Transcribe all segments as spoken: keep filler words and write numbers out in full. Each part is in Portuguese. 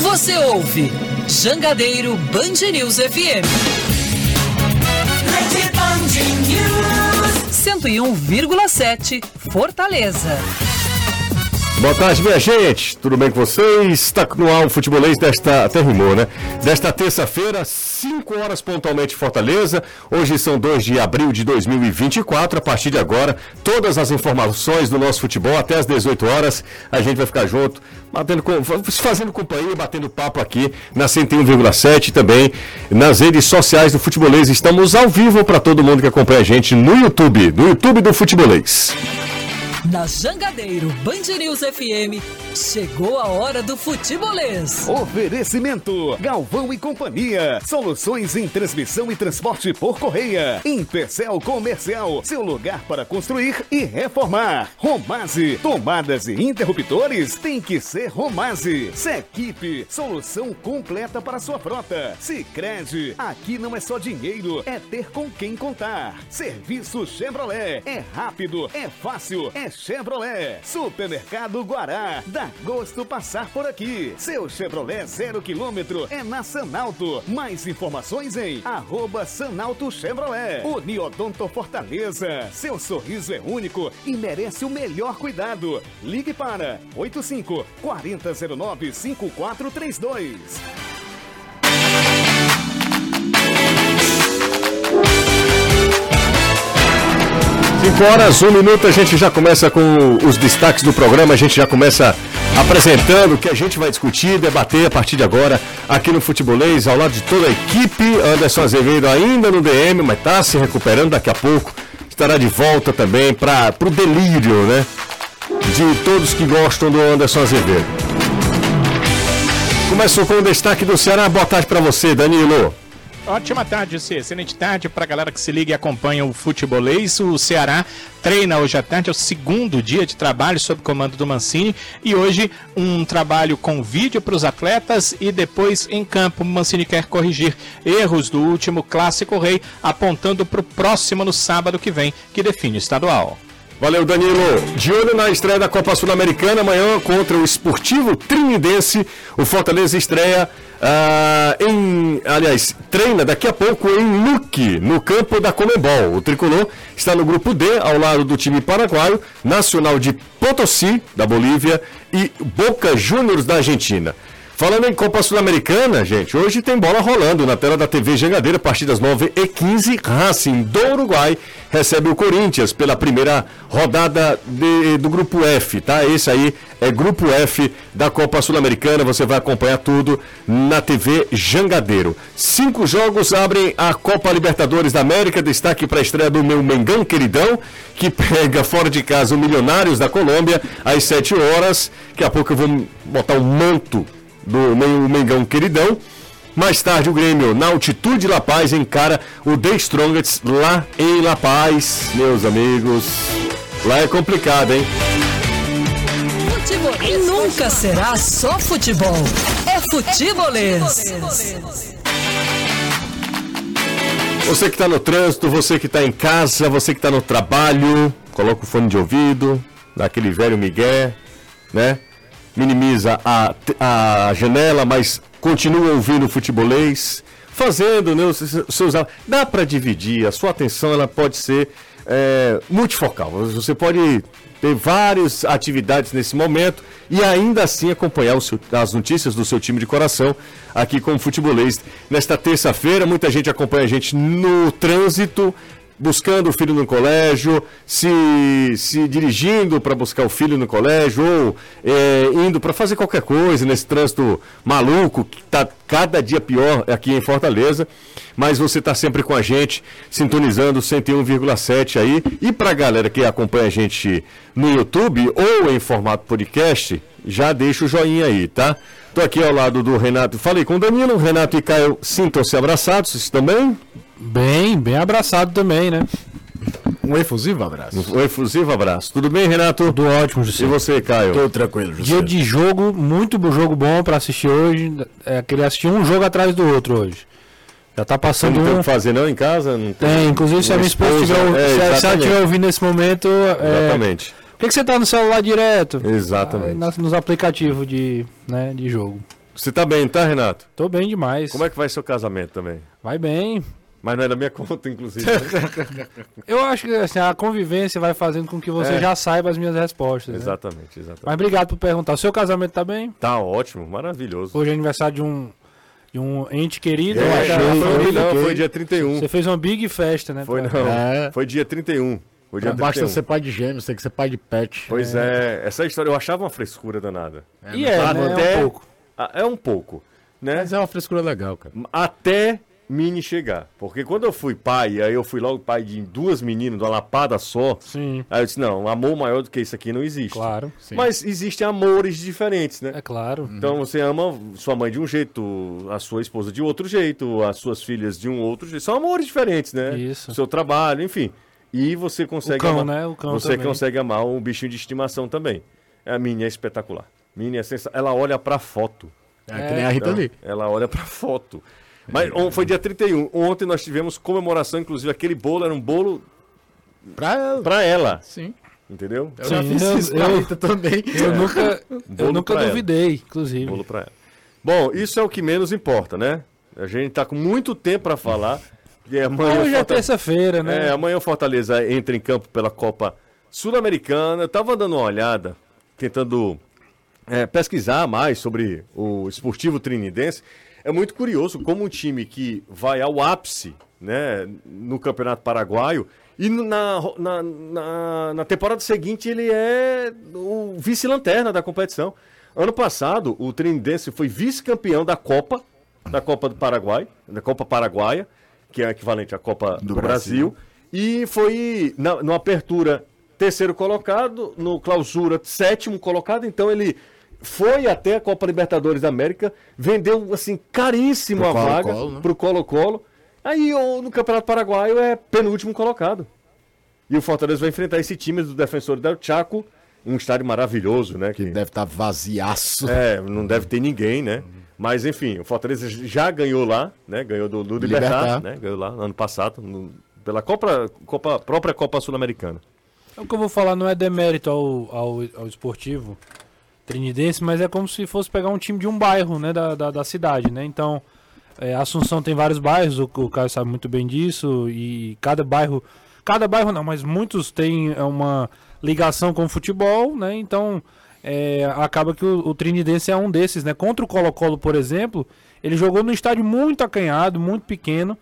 Você ouve Jangadeiro Band News F M. Rede Band News. cento e um vírgula sete, Fortaleza. Boa tarde, minha gente. Tudo bem com vocês? Está no ar o Futebolês desta... Até rimou, né? Desta terça-feira, cinco horas pontualmente em Fortaleza. Hoje são dois de abril de dois mil e vinte e quatro. A partir de agora, todas as informações do nosso futebol até às dezoito horas. A gente vai ficar junto, batendo, fazendo companhia, batendo papo aqui na cento e um vírgula sete, também nas redes sociais do Futebolês. Estamos ao vivo para todo mundo que acompanha a gente no YouTube, no YouTube do Futebolês. Na Jangadeiro Band News F M, chegou a hora do futebolês. Oferecimento: Galvão e Companhia. Soluções em transmissão e transporte por correia. Empecel Comercial, seu lugar para construir e reformar. Romase, tomadas e interruptores tem que ser Romase. Sequipe, solução completa para sua frota. Sicredi, aqui não é só dinheiro, é ter com quem contar. Serviço Chevrolet, é rápido, é fácil, é Chevrolet. Supermercado Guará, dá gosto passar por aqui. Seu Chevrolet zero quilômetro é na Sanalto. Mais informações em arroba Sanalto Chevrolet. Uniodonto Fortaleza, seu sorriso é único e merece o melhor cuidado. Ligue para oito cinco, quatro zero zero nove, cinco quatro três dois. cinco horas, um minuto, a gente já começa com os destaques do programa, a gente já começa apresentando o que a gente vai discutir, debater a partir de agora aqui no Futebolês, ao lado de toda a equipe. Anderson Azevedo ainda no D M, mas está se recuperando, daqui a pouco estará de volta também para o delírio, né, de todos que gostam do Anderson Azevedo. Começou com o destaque do Ceará, boa tarde para você, Danilo. Ótima tarde, C. Excelente tarde para a galera que se liga e acompanha o Futebolês. O Ceará treina hoje à tarde, é o segundo dia de trabalho sob comando do Mancini. E hoje um trabalho com vídeo para os atletas e depois em campo. O Mancini quer corrigir erros do último Clássico Rei, apontando para o próximo no sábado que vem, que define o estadual. Valeu, Danilo. De olho na estreia da Copa Sul-Americana, amanhã contra o Esportivo Trinidense. O Fortaleza estreia, uh, em, aliás, treina daqui a pouco em Luque, no campo da Conmebol. O tricolor está no grupo D, ao lado do time paraguaio, Nacional de Potosí, da Bolívia, e Boca Juniors, da Argentina. Falando em Copa Sul-Americana, gente, hoje tem bola rolando na tela da T V Jangadeiro, a partir das nove e quinze, Racing do Uruguai recebe o Corinthians pela primeira rodada de, do Grupo F, tá? Esse aí é Grupo F da Copa Sul-Americana, você vai acompanhar tudo na T V Jangadeiro. Cinco jogos abrem a Copa Libertadores da América, destaque para a estreia do meu Mengão queridão, que pega fora de casa o Milionários da Colômbia, às sete horas, daqui a pouco eu vou botar um manto do Mengão queridão. Mais tarde o Grêmio, na altitude La Paz, encara o The Strongest lá em La Paz. Meus amigos, lá é complicado, hein? E nunca será só futebol, é futebolês. Você que está no trânsito, você que está em casa, você que está no trabalho, coloca o fone de ouvido, dá aquele velho migué, né? Minimiza a, a janela, mas continua ouvindo o Futebolês, fazendo, né, os seus... Dá para dividir, a sua atenção ela pode ser é, multifocal. Você pode ter várias atividades nesse momento e ainda assim acompanhar o seu, as notícias do seu time de coração aqui com o Futebolês. Nesta terça-feira, muita gente acompanha a gente no trânsito, buscando o filho no colégio, se, se dirigindo para buscar o filho no colégio, ou é, indo para fazer qualquer coisa nesse trânsito maluco, que está cada dia pior aqui em Fortaleza, mas você está sempre com a gente, sintonizando cento e um vírgula sete aí, e para a galera que acompanha a gente no YouTube ou em formato podcast, já deixa o joinha aí, tá? Tô aqui ao lado do Renato, falei com o Danilo, Renato e Caio sintam-se abraçados, vocês estão bem? Bem, bem abraçado também, né? Um efusivo abraço. Um efusivo abraço. Tudo bem, Renato? Tudo ótimo, José. E você, Caio? Tudo tranquilo, José. Dia de jogo, muito bom jogo bom pra assistir hoje. É, queria assistir um jogo atrás do outro hoje. Já tá passando Você não um... tem o que fazer não em casa? Não tem, tem, inclusive se a minha esposa estiver é, se, se ela estiver ouvindo nesse momento... É... Exatamente. Por que, que você tá no celular direto? Exatamente. Ah, nos aplicativos de, né, de jogo. Você tá bem, tá, Renato? Tô bem demais. Como é que vai seu casamento também? Vai bem. Mas não é da minha conta, inclusive. Eu acho que assim, a convivência vai fazendo com que você É. já saiba as minhas respostas. Né? Exatamente, exatamente. Mas obrigado por perguntar. O seu casamento tá bem? Tá ótimo, maravilhoso. Hoje é aniversário de um, de um ente querido. É, Eu acho. não, achei, foi, não, fiquei. foi dia trinta e um. Você fez uma big festa, né? Foi pra- não, É. foi dia trinta e um. Foi dia Não basta trinta e um. ser pai de gêmeos, tem que ser pai de pet. Pois é. essa história eu achava uma frescura danada. E é, né? Até- É um pouco. Ah, É um pouco, né? Mas é uma frescura legal, cara. Até Mini chegar. Porque quando eu fui pai, aí eu fui logo pai de duas meninas, de uma lapada só. Sim, Aí eu disse, não, amor maior do que isso aqui não existe. claro. Sim. Mas existem amores diferentes, né? É claro. Então você ama sua mãe de um jeito, a sua esposa de outro jeito, as suas filhas de um outro jeito. São amores diferentes, né? Isso. O seu trabalho, enfim. E você consegue O cão, amar. né? O cão você também. consegue amar um bichinho de estimação também. A Minnie é espetacular. Minnie é sensacional. Ela olha pra foto. É, que nem a Rita Então, Lee. ela olha pra foto. Mas on- foi dia trinta e um. Ontem nós tivemos comemoração, inclusive aquele bolo era um bolo Pra ela. pra ela. Sim. Entendeu? Eu Sim, já fiz eu- isso pra eu- Rita também. Eu nunca, eu Bolo nunca pra ela. duvidei, inclusive. Bolo pra ela. Bom, isso é o que menos importa, né? A gente tá com muito tempo pra falar. E amanhã Hoje é Forta- terça-feira, né? É, amanhã o Fortaleza entra em campo pela Copa Sul-Americana. Eu tava dando uma olhada, tentando é, pesquisar mais sobre o esportivo trinidense. É muito curioso como um time que vai ao ápice, né, no Campeonato Paraguaio e no- na, na, na, na temporada seguinte ele é o vice-lanterna da competição. Ano passado, o trinidense foi vice-campeão da Copa, da Copa do Paraguai, da Copa Paraguaia, que é equivalente à Copa do, Do Brasil. Brasil. E foi, na, no apertura, terceiro colocado, no clausura, sétimo colocado. Então ele foi até a Copa Libertadores da América, vendeu, assim, caríssimo Pro a vaga Colo-Colo, né? pro Colo-Colo. Aí o- no Campeonato Paraguaio é penúltimo colocado. E o Fortaleza vai enfrentar esse time do Defensor del Chaco, um estádio maravilhoso, né? Que Que deve estar vaziaço. é, não deve ter ninguém, né? Mas enfim, o Fortaleza já ganhou lá, né? Ganhou do, do Libertad, Libertad. né? Ganhou lá ano passado, no- pela Copa, Copa, própria Copa Sul-Americana. O que eu vou falar não é demérito ao, ao, ao esportivo trinidense, mas é como se fosse pegar um time de um bairro, né, da, da, da cidade, né? Então, é, Assunção tem vários bairros, o, o Caio sabe muito bem disso, e cada bairro, cada bairro não, mas muitos têm é, uma ligação com o futebol, né? Então, é, acaba que o, o trinidense é um desses, né? Contra o Colo-Colo, por exemplo, ele jogou num estádio muito acanhado, muito pequeno,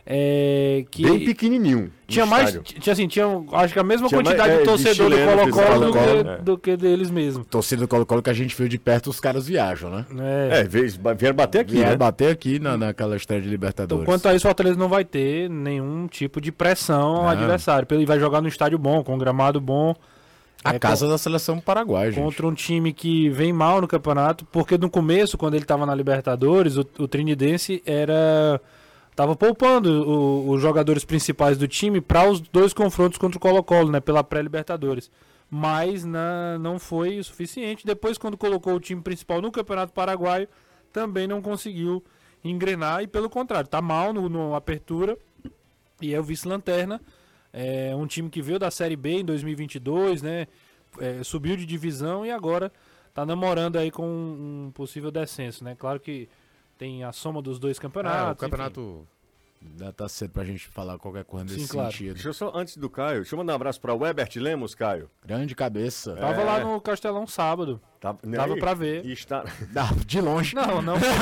é, que Bem pequenininho. no tinha mais, estádio. tinha assim, tinha acho que a mesma Tinha quantidade mais- é, de de torcedor do chilenos, Colo-Colo do, Colo-Colo, que- é. do que deles mesmo. Torcida do Colo-Colo que a gente viu de perto, os caras viajam, né? É. É, veio- vieram bater aqui, Vieram né? bater aqui na, naquela estreia de Libertadores. Então, quanto a isso, o Fortaleza não vai ter nenhum tipo de pressão ao Não. adversário. Ele vai jogar no estádio bom, com um gramado bom, A é, casa da seleção paraguaia, gente. contra um time que vem mal no campeonato, porque no começo, quando ele estava na Libertadores, o, o trinidense era tava poupando o- os jogadores principais do time para os dois confrontos contra o Colo-Colo, né, pela pré-Libertadores. Mas na- não foi o suficiente. Depois, quando colocou o time principal no Campeonato Paraguaio, também não conseguiu engrenar e, pelo contrário, tá mal no, no apertura e é o vice-lanterna. É um time que veio da Série B em dois mil e vinte e dois, né? É, subiu de divisão e agora tá namorando aí com um possível descenso, né? Claro que tem a soma dos dois campeonatos. Ah, o enfim. campeonato ainda tá cedo pra gente falar qualquer coisa Sim, nesse claro. sentido. Deixa eu só, antes do Caio, deixa eu mandar um abraço pra Webert Lemos, Caio. Grande cabeça. Tava É. lá no Castelão sábado. Tá, Dava aí, pra ver. E está... Ah, de longe. Não, não foi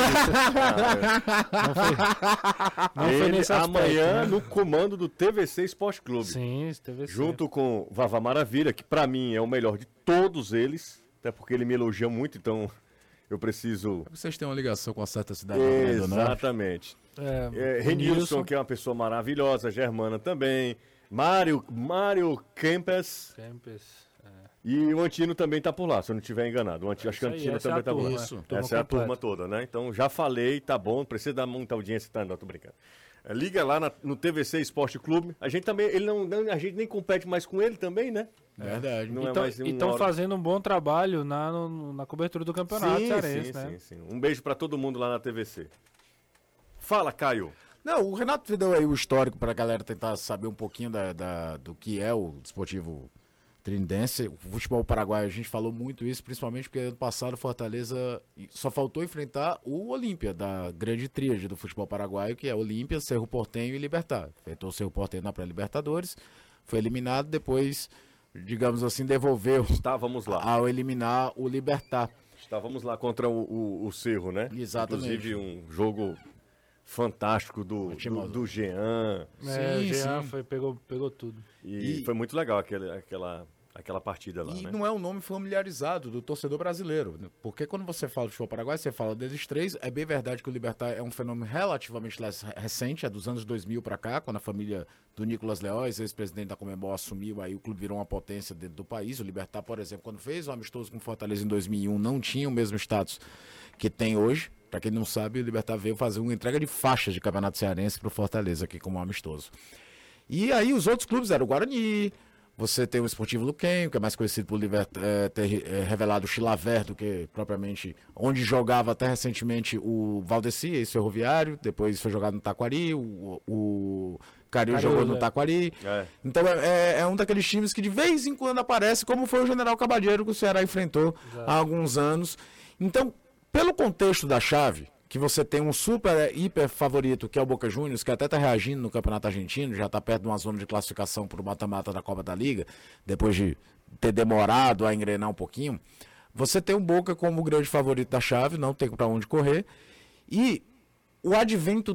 Não foi, não foi Ele nesse aspecto, amanhã né? no comando do T V C Esporte Clube. Sim, isso teve Junto com Vavá Maravilha, que pra mim é o melhor de todos eles, até porque ele me elogia muito, então eu preciso... Vocês têm uma ligação com a certa cidade do Rio Grande do Norte? Exatamente. É, É, o Renilson, Nilson que é uma pessoa maravilhosa, Germana também, Mário, Mário Kempes Kempes, é. e o Antino também tá por lá, se eu não estiver enganado. O Antino, acho que o Isso aí, Antino essa é também a tá por turma, lá. Isso. turma Essa é a completa. turma toda, né? Então já falei, tá bom, não precisa dar muita audiência, tá? Não, tô brincando. É, liga lá na- no T V C Esporte Clube. A gente também, ele não, não- a gente nem compete mais com ele também, né? Verdade. Não é Então, mais um estão hora- fazendo um bom trabalho na, no- na cobertura do campeonato sim, cearense, sim, né? sim, sim. Um beijo pra todo mundo lá na T V C. Fala, Caio. Não, o Renato deu aí o histórico pra galera tentar saber um pouquinho da, da- do que é o Desportivo Trinidense. O futebol paraguaio, a gente falou muito isso, principalmente porque ano passado o Fortaleza só faltou enfrentar o Olímpia, da grande tríade do futebol paraguaio, que é Olímpia, Cerro Porteño e Libertad. Enfrentou o Cerro Porteño na pré-Libertadores, foi eliminado, depois, digamos assim, devolveu Estávamos lá. ao eliminar o Libertad. Estávamos lá contra o, o, o Cerro, né? Exatamente. Inclusive um jogo fantástico do, do, do Jean. É, o Sim, Jean sim. foi, pegou, pegou tudo. E, E- foi muito legal aquele, aquela, aquela partida lá, E né? não é um nome familiarizado do torcedor brasileiro, né? Porque quando você fala de futebol paraguaio, você fala desses três. É bem verdade que o Libertad é um fenômeno relativamente less- recente, é dos anos dois mil para cá, quando a família do Nicolas Leóis, ex-presidente da Conmebol, assumiu, aí o clube virou uma potência dentro do país. O Libertad, por exemplo, quando fez o amistoso com o Fortaleza em dois mil e um, não tinha o mesmo status que tem hoje. Para quem não sabe, o Libertad veio fazer uma entrega de faixas de campeonato cearense para o Fortaleza aqui como amistoso. E aí os outros clubes eram o Guarani, você tem o Esportivo Luquenho, que é mais conhecido por liber- é, ter é, revelado o Chilaver do que propriamente onde jogava até recentemente o Valdeci, esse ferroviário, depois foi jogado no Taquari, o, o Caril Caril, jogou no é. Taquari. É. Então é, é um daqueles times que de vez em quando aparece, como foi o General Cabadeiro que o Ceará enfrentou há alguns anos. Então, pelo contexto da chave, que você tem um super, hiper favorito, que é o Boca Juniors, que até está reagindo no Campeonato Argentino, já está perto de uma zona de classificação para o mata-mata da Copa da Liga, depois de ter demorado a engrenar um pouquinho. Você tem o Boca como o grande favorito da chave, não tem para onde correr. E o advento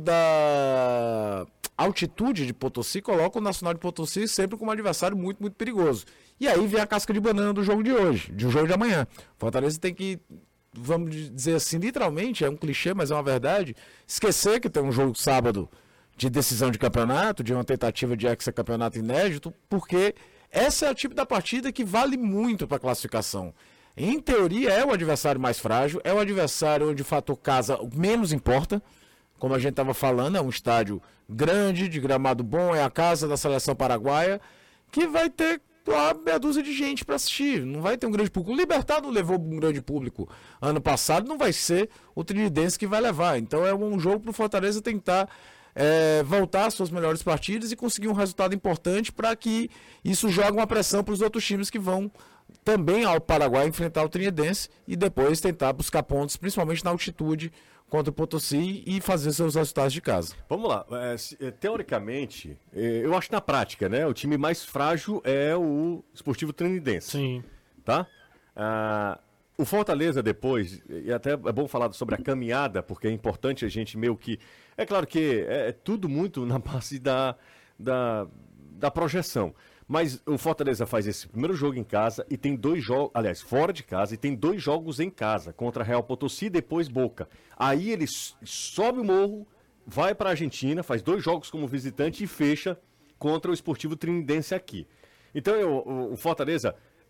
da altitude de Potosí coloca o Nacional de Potosí sempre como um adversário muito, muito perigoso. E aí vem a casca de banana do jogo de hoje, de um jogo de amanhã. Fortaleza tem que, vamos dizer assim, literalmente, é um clichê, mas é uma verdade, esquecer que tem um jogo sábado de decisão de campeonato, de uma tentativa de hexacampeonato inédito, porque essa é o tipo da partida que vale muito para a classificação. Em teoria, é o adversário mais frágil, é o adversário onde o fator casa menos importa. Como a gente estava falando, é um estádio grande, de gramado bom, é a casa da seleção paraguaia, que vai ter uma meia dúzia de gente para assistir. Não vai ter um grande público. O Libertad não levou um grande público ano passado, não vai ser o Trinidense que vai levar. Então é um jogo para o Fortaleza tentar é, voltar às suas melhores partidas e conseguir um resultado importante para que isso jogue uma pressão para os outros times que vão também ao Paraguai enfrentar o Trinidense e depois tentar buscar pontos, principalmente na altitude, contra o Potosí e fazer seus resultados de casa. Vamos lá, é, se- é, teoricamente, é, eu acho que na prática, né, o time mais frágil é o Esportivo Trinidense. Sim. Tá? Ah, o Fortaleza depois, e até é bom falar sobre a caminhada, porque é importante a gente meio que... É claro que é, é tudo muito na base da, da, da projeção, mas o Fortaleza faz esse primeiro jogo em casa e tem dois jogos, aliás, fora de casa, e tem dois jogos em casa, contra Real Potosí e depois Boca. Aí ele s- sobe o morro, vai para a Argentina, faz dois jogos como visitante e fecha contra o Esportivo Trinidense aqui. Então eu, o, o Fortaleza,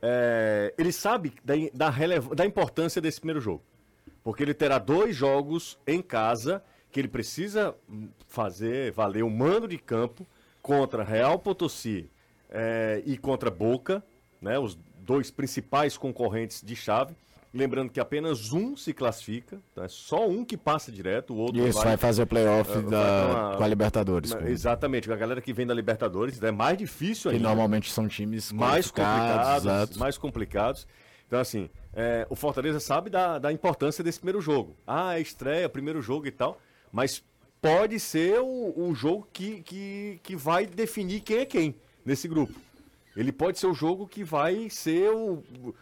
é, ele sabe da, da, relev- da importância desse primeiro jogo. Porque ele terá dois jogos em casa que ele precisa hum, fazer valer o mando de campo contra Real Potosí é, e contra Boca, né, os dois principais concorrentes de chave. Lembrando que apenas um se classifica, tá? É só um que passa direto, o outro Isso, vai fazer playoff É, da, vai pra uma- com a Libertadores. Mas, com- Exatamente, a galera que vem da Libertadores é mais difícil que ainda. normalmente são times mais qualificados, complicados, exato. mais complicados. Então, assim, é, o Fortaleza sabe da, da importância desse primeiro jogo. Ah, é estreia, primeiro jogo e tal, mas pode ser o, o jogo que, que, que vai definir quem é quem nesse grupo. Ele pode ser o jogo que vai ser o,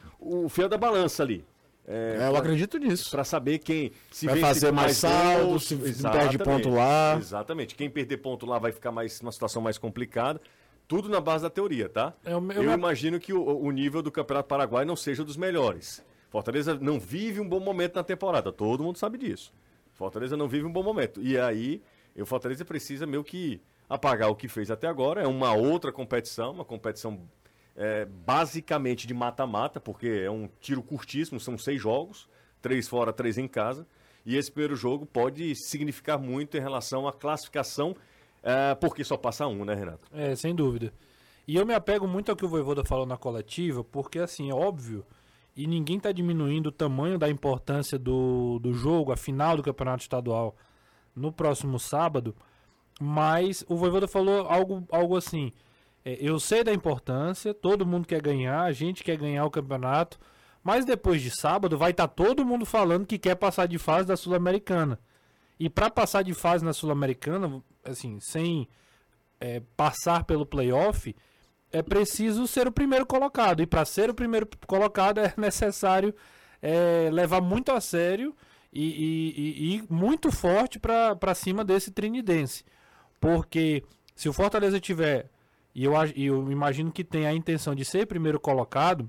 o fio da balança ali. É, eu acredito nisso. Para saber quem se Vai vence fazer com mais saldo, gols. se não Exatamente. perde ponto lá. Exatamente. Quem perder ponto lá vai ficar mais uma situação mais complicada. Tudo na base da teoria, tá? É o meu- Eu imagino que o, o nível do Campeonato Paraguai não seja dos melhores. Fortaleza não vive um bom momento na temporada, todo mundo sabe disso. Fortaleza não vive um bom momento. E aí, o Fortaleza precisa meio que apagar o que fez até agora. É uma outra competição, uma competição é, basicamente de mata-mata, porque é um tiro curtíssimo, são seis jogos, três fora, três em casa. E esse primeiro jogo pode significar muito em relação à classificação, é, porque só passa um, né, Renato? É, sem dúvida. E eu me apego muito ao que o Voivoda falou na coletiva, porque, assim, é óbvio, e ninguém está diminuindo o tamanho da importância do, do jogo, a final do Campeonato Estadual, no próximo sábado, mas o Voivoda falou algo, algo assim, É, eu sei da importância, todo mundo quer ganhar, a gente quer ganhar o campeonato, mas depois de sábado vai estar todo mundo falando que quer passar de fase da Sul-Americana. E para passar de fase na Sul-Americana, assim, sem é, passar pelo playoff, é preciso ser o primeiro colocado. E para ser o primeiro colocado é necessário é, levar muito a sério e, e, e, e muito forte para cima desse trinidense. Porque se o Fortaleza tiver... E eu, eu imagino que tem a intenção de ser primeiro colocado,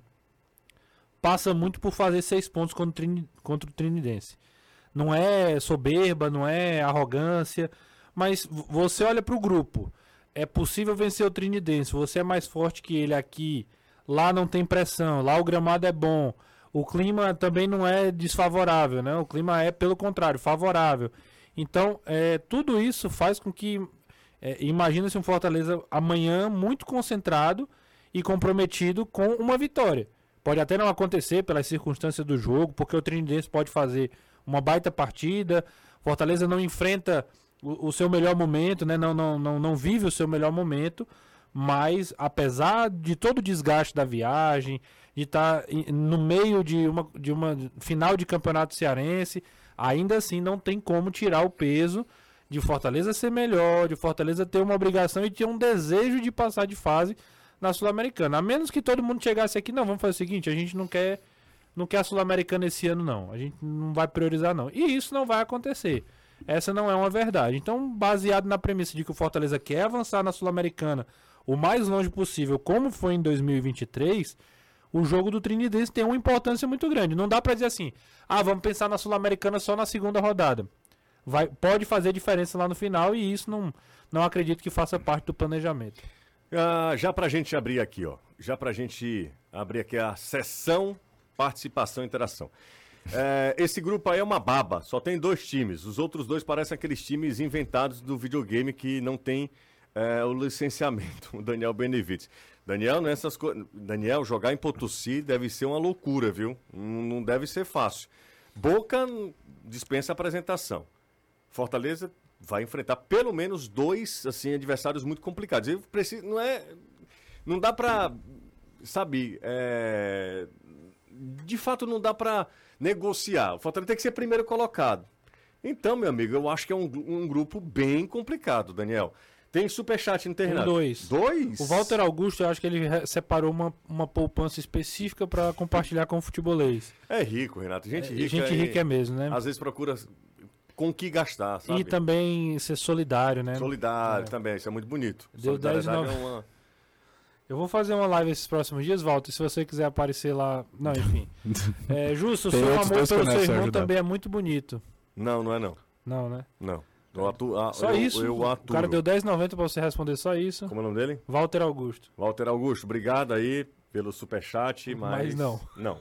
passa muito por fazer seis pontos contra o, Trini, contra o Trinidense. Não é soberba, não é arrogância, mas você olha para o grupo. É possível vencer o Trinidense, você é mais forte que ele aqui, lá não tem pressão, lá o gramado é bom, o clima também não é desfavorável, né? O clima é, pelo contrário, favorável. Então, é, tudo isso faz com que... É, imagina-se um Fortaleza amanhã muito concentrado e comprometido com uma vitória. Pode até não acontecer pelas circunstâncias do jogo, porque o Trinidense pode fazer uma baita partida. Fortaleza não enfrenta o, o seu melhor momento, né? não, não, não, não vive o seu melhor momento, mas apesar de todo o desgaste da viagem, de estar no meio de uma, de uma final de campeonato cearense, ainda assim não tem como tirar o peso de Fortaleza ser melhor, de Fortaleza ter uma obrigação e ter um desejo de passar de fase na Sul-Americana. A menos que todo mundo chegasse aqui, não, vamos fazer o seguinte, a gente não quer, não quer a Sul-Americana esse ano não, a gente não vai priorizar não. E isso não vai acontecer. Essa não é uma verdade. Então, baseado na premissa de que o Fortaleza quer avançar na Sul-Americana o mais longe possível, como foi em dois mil e vinte e três, o jogo do Trinidense tem uma importância muito grande. Não dá pra dizer assim, ah, vamos pensar na Sul-Americana só na segunda rodada. Vai, pode fazer diferença lá no final e isso não, não acredito que faça parte do planejamento. Ah, já pra gente abrir aqui, ó. Já pra gente abrir aqui a sessão participação e interação. É, esse grupo aí é uma baba, só tem dois times. Os outros dois parecem aqueles times inventados do videogame que não tem é, o licenciamento. O Daniel Benevides. Daniel, nessas coisas. Daniel, jogar em Potosí deve ser uma loucura, viu? Não, não deve ser fácil. Boca dispensa apresentação. Fortaleza vai enfrentar pelo menos dois assim, adversários muito complicados. Eu preciso, não é, não dá pra, sabe, é, de fato não dá pra negociar. O Fortaleza tem que ser primeiro colocado. Então, meu amigo, eu acho que é um, um grupo bem complicado, Daniel. Tem superchat internado? Tem dois. Dois? O Walter Augusto, eu acho que ele separou uma, uma poupança específica para compartilhar com o futebolês. É rico, Renato. Gente é, rica. Gente é, rica é mesmo, né? Às vezes procura com o que gastar, sabe? E também ser solidário, né? Solidário é. também, isso é muito bonito. Deu dez, nove... é uma... Eu vou fazer uma live esses próximos dias, Walter, se você quiser aparecer lá... Não, enfim. é, Justo, o seu amor pelo seu irmão também é muito bonito. Não, não é não. Não, né? Não. Eu atu... ah, só eu, isso? Eu o cara deu dez reais e noventa centavos pra você responder só isso. Como é o nome dele? Walter Augusto. Walter Augusto, obrigado aí pelo superchat, mas... Mas não. Não.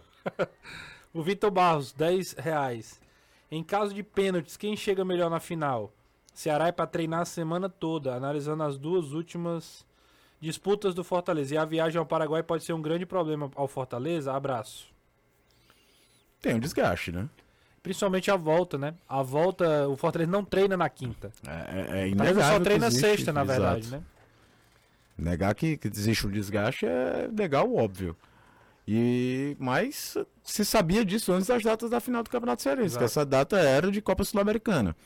O Vitor Barros, dez reais. Em caso de pênaltis, quem chega melhor na final? Ceará é para treinar a semana toda, analisando as duas últimas disputas do Fortaleza. E a viagem ao Paraguai pode ser um grande problema ao Fortaleza? Abraço. Tem um desgaste, né? Principalmente a volta, né? A volta, o Fortaleza não treina na quinta. É, é inegável. Só treina existe, sexta, na exato. verdade, né? Negar que, que existe um desgaste é negar o óbvio. E, mas se sabia disso antes das datas da final do Campeonato Cearense, Exato. que essa data era de Copa Sul-Americana.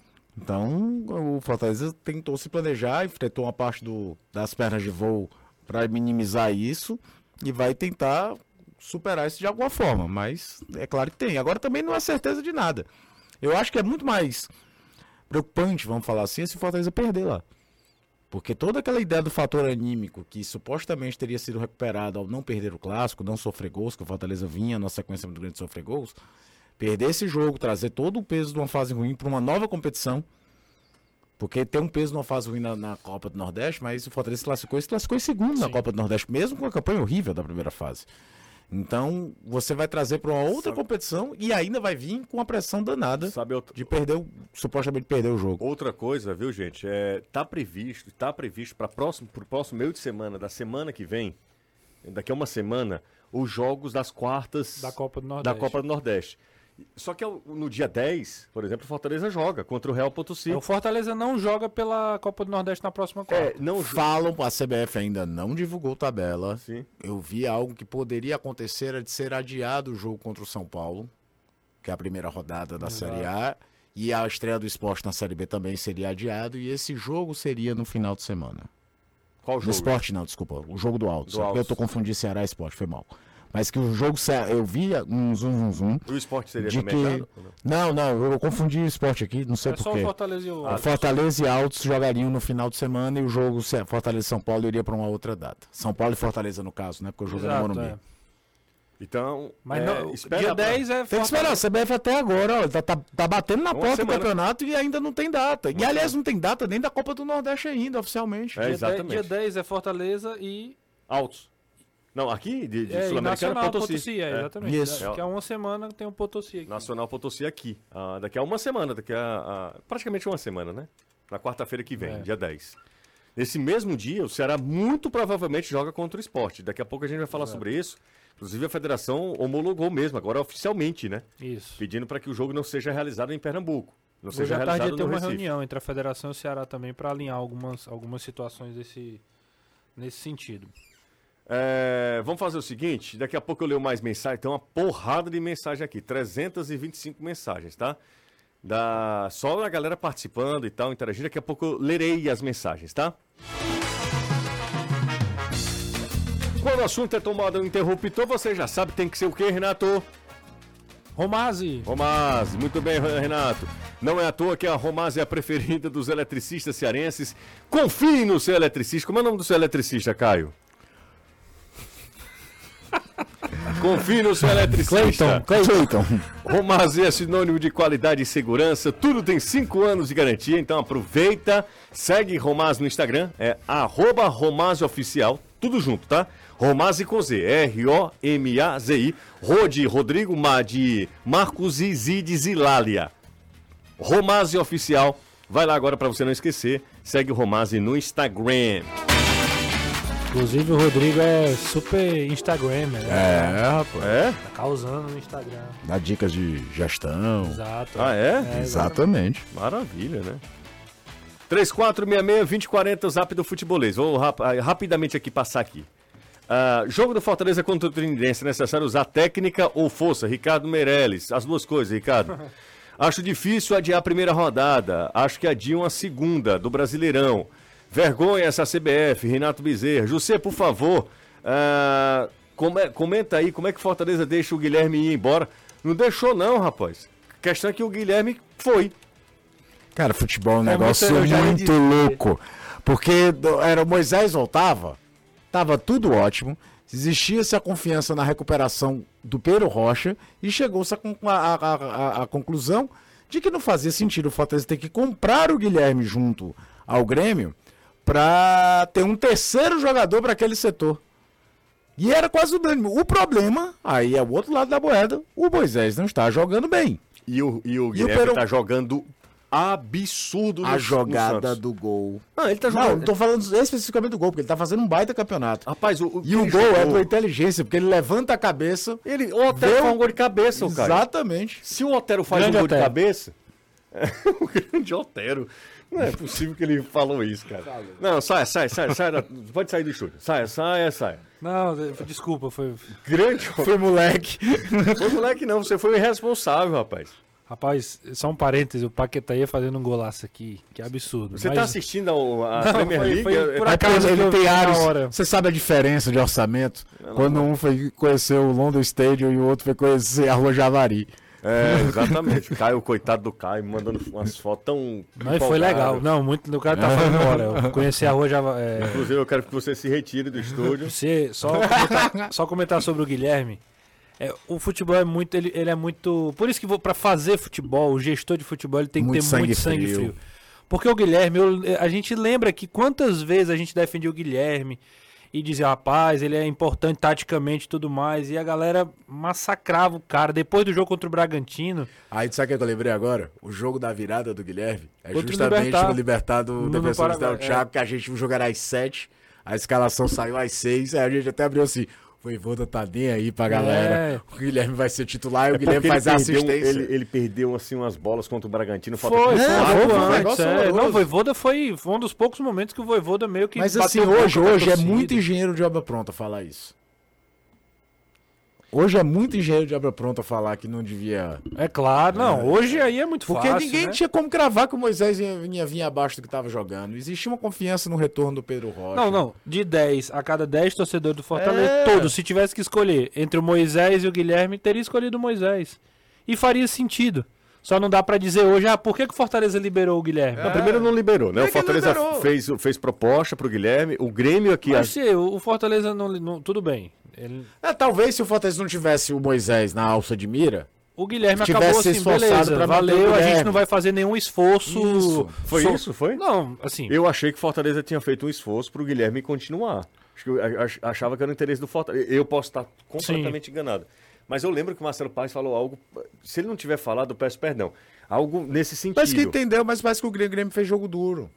Então, o Fortaleza tentou se planejar, enfrentou uma parte do, das pernas de voo para minimizar isso e vai tentar superar isso de alguma forma, mas é claro que tem. Agora também não há certeza de nada. Eu acho que é muito mais preocupante, vamos falar assim, se o Fortaleza perder lá. Porque toda aquela ideia do fator anímico que supostamente teria sido recuperado ao não perder o clássico, não sofrer gols, que o Fortaleza vinha na sequência muito grande de sofrer gols, perder esse jogo, trazer todo o peso de uma fase ruim para uma nova competição, porque tem um peso numa fase ruim na, na Copa do Nordeste, mas o Fortaleza se classificou e se classificou em segundo Sim. na Copa do Nordeste, mesmo com a campanha horrível da primeira fase. Então, você vai trazer para uma outra Sabe... competição e ainda vai vir com a pressão danada Sabe outra... de perder, o... supostamente perder o jogo. Outra coisa, viu, gente, é, tá previsto, tá previsto para próximo, pro próximo meio de semana, da semana que vem, daqui a uma semana, os jogos das quartas da Copa do Nordeste. Da Copa do Nordeste. Só que no dia dez, por exemplo, o Fortaleza joga contra o Real Potosí. O Fortaleza não joga pela Copa do Nordeste na próxima quarta. É, não Falam, a C B F ainda não divulgou tabela. Sim. Eu vi algo que poderia acontecer era de ser adiado o jogo contra o São Paulo, que é a primeira rodada da Exato. Série A, e a estreia do Sport na Série B também seria adiado, e esse jogo seria no final de semana. Qual No jogo? Sport não, desculpa, o jogo do Altos. Do Eu Altos. tô confundindo Ceará e Sport, foi mal. Mas que o jogo, eu vi um zum zum zum. O Sport seria de também que... adiado? Não, não, eu confundi o Sport aqui, não sei É só o porquê. Fortaleza e o... O Fortaleza e Altos jogariam no final de semana e o jogo Fortaleza e São Paulo iria para uma outra data. São Paulo e Fortaleza, no caso, né? Porque o jogo é no Exato, Morumbi. é. Então, Mas é, não, espera dia pra- dez é Tem que esperar, a C B F até agora, ó, tá, tá, tá batendo na Uma porta semana. do campeonato e ainda não tem data. E aliás, não tem data nem da Copa do Nordeste ainda, oficialmente. É, Dia exatamente. dez, dia dez é Fortaleza e... Altos. Não, aqui de, de É, e Sul-Americana, Nacional Potosí. Potosí, é, É. exatamente. Isso. Daqui a uma semana tem o Potosí aqui. Nacional Potosí aqui. Ah, daqui a uma semana, daqui a, a- praticamente uma semana, né? Na quarta-feira que vem, É. dia dez. Nesse mesmo dia, o Ceará muito provavelmente joga contra o Sport. Daqui a pouco a gente vai falar sobre isso. Inclusive, a federação homologou mesmo, agora oficialmente, né? Isso. Pedindo para que o jogo não seja realizado em Pernambuco. Não Hoje seja à tarde realizado ia ter no uma Recife. reunião entre a Federação e o Ceará também para alinhar algumas, algumas situações desse, nesse sentido. É, vamos fazer o seguinte, daqui a pouco eu leio mais mensagens, tem uma porrada de mensagem aqui, trezentas e vinte e cinco mensagens, tá? Da, só a galera participando e tal, interagindo, daqui a pouco eu lerei as mensagens, tá? Quando o assunto é tomado um interruptor, você já sabe, tem que ser o quê, Renato? Romazzi, Romazzi, muito bem, Renato. Não é à toa que a Romazzi é a preferida dos eletricistas cearenses. Confie no seu eletricista. Como é o nome do seu eletricista, Caio? Confie no seu eletricista. Cleiton. Romazzi é sinônimo de qualidade e segurança. Tudo tem cinco anos de garantia, então aproveita. Segue Romazzi no Instagram, é arroba Romazzi Oficial. Tudo junto, tá? Romazzi com Z, R O M A Z I. Rodi, Rodrigo, Madi, Marcos e Zid Zilália. Romazzi Oficial. Vai lá agora pra você não esquecer. Segue o Romazzi no Instagram. inclusive o Rodrigo é super Instagram, né? É, rapaz. É? Tá causando no Instagram. Dá dicas de gestão. Exato. Ah, é? É, Exatamente. Maravilha, né? três quatro seis seis, dois zero quatro zero, zap do futebolês. Vou rap- ah, rapidamente aqui passar aqui. Ah, jogo do Fortaleza contra o Trinidense, é necessário usar técnica ou força? Ricardo Meirelles, as duas coisas, Ricardo. Acho difícil adiar a primeira rodada, acho que adiam a segunda do Brasileirão. Vergonha essa C B F, Renato Bezerra. José, por favor, ah, come- comenta aí como é que o Fortaleza deixa o Guilherme ir embora. Não deixou não, rapaz. A questão é que o Guilherme foi. Cara, futebol é um É negócio muito- eu já ia muito dizer. louco. Porque do- era o Moisés voltava, tava tudo ótimo, existia-se a confiança na recuperação do Pedro Rocha e chegou-se à con- à- à- à- à conclusão de que não fazia sentido o Fortaleza ter que comprar o Guilherme junto ao Grêmio para ter um terceiro jogador para aquele setor. E era quase unânime. O problema, aí é o outro lado da moeda, o Moisés não está jogando bem. E o, e o E o Guilherme Peru- tá jogando absurdo no A no jogada Santos. do gol. Não, ele tá Não, jogando. não tô falando especificamente do gol, porque ele tá fazendo um baita campeonato. Rapaz, o, o E o que gol jogou- é por inteligência, porque ele levanta a cabeça. Ele, o Otero Deu- faz um gol de cabeça, o cara. Exatamente. Se o Otero faz Grande um gol de Otero. cabeça. o grande Otero. Não é possível que ele falou isso, cara. Não, sai, sai, sai, sai. da- Pode sair do estúdio. Sai, sai, sai. Não, desculpa, foi. Grande Foi moleque. Foi moleque, não. Você foi o irresponsável, rapaz. Rapaz, só um parêntese, o Paquetá ia fazendo um golaço aqui. Que absurdo. Você Mas- tá assistindo ao- a Não, Premier foi- League? foi É- por é- acaso. Porque que ele eu tem vi na ares. hora. Você sabe a diferença de orçamento? Quando um foi conhecer o London Stadium e o outro foi conhecer a Rua Javari. É, exatamente. Caio, coitado do Caio, mandando umas fotos tão. Mas foi legal. Não, muito do cara tá falando embora. Eu conheci a rua já. É, Inclusive, eu quero que você se retire do estúdio. você, só, comentar, só comentar sobre o Guilherme. É, o futebol é muito. Ele, ele é muito. Por isso que vou- pra fazer futebol, o gestor de futebol ele tem que Muito ter sangue muito sangue frio. frio. Porque o Guilherme, eu- a gente lembra que quantas vezes a gente defendia o Guilherme e dizia, rapaz, ele é importante taticamente e tudo mais. E a galera massacrava o cara. Depois do jogo contra o Bragantino. Aí, sabe o que eu lembrei agora? O jogo da virada do Guilherme é Contra o justamente Libertad. no Libertad do No- no Defensores Paraguai, del Chaco, que a gente jogará às sete, a escalação saiu às seis, aí a gente até abriu assim, Voivoda tá bem aí pra galera. É. O Guilherme vai ser titular e o É Guilherme porque faz ele a perdeu, assistência. ele, ele perdeu assim umas bolas contra o Bragantino. Foi, falta- foi, É, um foi, pouco foi um antes. negócio É. horroroso. Não, o Voivoda foi, foi um dos poucos momentos que o Voivoda meio que Mas assim, bateu hoje, boca com a hoje é torcida. muito engenheiro de obra pronta falar isso. Hoje é muito engenheiro de obra pronta falar que não devia... É claro, não, hoje aí é muito Porque fácil, ninguém né? tinha como cravar que o Moisés ia, ia vir abaixo do que estava jogando. Existia uma confiança no retorno do Pedro Rocha. Não, não, de dez a cada dez torcedores do Fortaleza, É. todos, se tivesse que escolher entre o Moisés e o Guilherme, teria escolhido o Moisés. E faria sentido. Só não dá pra dizer hoje, ah, por que, que o Fortaleza liberou o Guilherme? Não, primeiro não liberou, né? Por O que Fortaleza liberou? fez, fez proposta pro Guilherme, o Grêmio aqui... Mas a- se o o Fortaleza não, não... Tudo bem. Ele- É, talvez se o Fortaleza não tivesse o Moisés na alça de mira, o Guilherme Tivesse acabou assim, esforçado beleza, pra manter o valeu, a Guilherme. gente não vai fazer nenhum esforço... Isso. Foi So- isso? Foi? Não, assim... Eu achei que Fortaleza tinha feito um esforço pro Guilherme continuar. Acho que eu ach- achava que era o interesse do Fortaleza. Eu posso estar completamente enganado. Mas eu lembro que o Marcelo Paes falou algo... Se ele não tiver falado, eu peço perdão. Algo nesse sentido. parece que entendeu, mas parece que o Grêmio Grêmio fez jogo duro.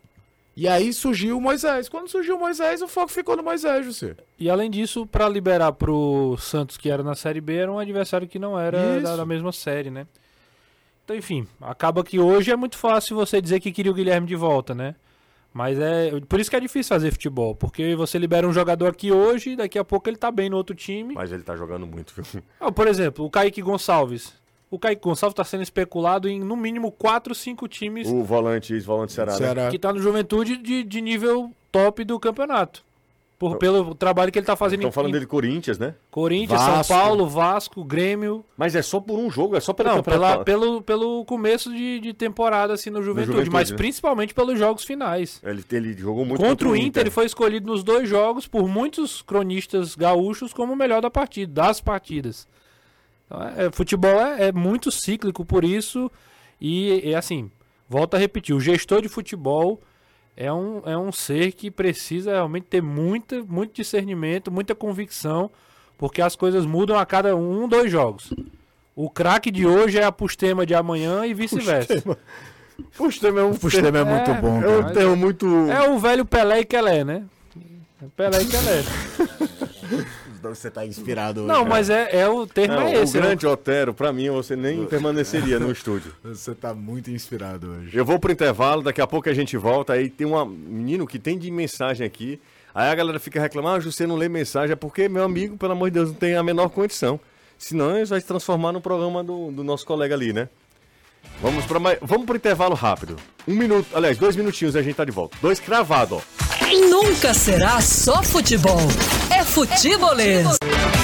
E aí surgiu o Moisés. Quando surgiu o Moisés, o foco ficou no Moisés, José. E além disso, pra liberar pro Santos, que era na Série B, era um adversário que não era da, Isso. da mesma série, né? Então, enfim, acaba que hoje é muito fácil você dizer que queria o Guilherme de volta, né? Mas é... Por isso que é difícil fazer futebol, porque você libera um jogador aqui hoje e daqui a pouco ele tá bem no outro time. Mas ele tá jogando muito, viu? Ah, por exemplo, o Kaique Gonçalves. O Kaique Gonçalves tá sendo especulado em, no mínimo, quatro, cinco times O volante, ex-volante Ceará, né? Ceará. que tá no Juventude de, de nível top do campeonato. Por, pelo trabalho que ele tá fazendo Estão em, falando em dele Corinthians, né? Corinthians, Vasco. São Paulo, Vasco, Grêmio. Mas é só por um jogo, é só pelo Não, campeonato. pela, pelo, pelo começo de, de temporada assim no Juventude, Juventude, mas né? principalmente pelos jogos finais. Ele, ele jogou muito Contra o Inter, ele foi escolhido nos dois jogos por muitos cronistas gaúchos como o melhor da partida, das partidas. Então, é, é, futebol é, é muito cíclico por isso e, e assim, volto a repetir, o gestor de futebol é um, é um ser que precisa realmente ter muita, muito discernimento, muita convicção, porque as coisas mudam a cada um, dois jogos. O craque de hoje é a Pustema de amanhã e vice-versa. Pustema é um Pustema é muito É, bom, É cara. um termo muito... É o velho Pelé e Quelé, né? Pelé e Quelé. Você tá inspirado hoje. Não, mas é, é o termo Não, é esse. o né? grande Otero, pra mim, você nem permaneceria no estúdio. Você tá muito inspirado hoje. Eu vou pro intervalo, daqui a pouco a gente volta. Aí tem um menino que tem de mensagem aqui. Aí a galera fica reclamando, ah, você não lê mensagem. É porque, meu amigo, pelo amor de Deus, não tem a menor condição. Senão ele vai se transformar no programa do, do nosso colega ali, né? Vamos para mais... Vamos pro intervalo rápido. Um minuto, aliás, dois minutinhos e a gente tá de volta. Dois cravado, ó. Nunca será só futebol. É futebolês.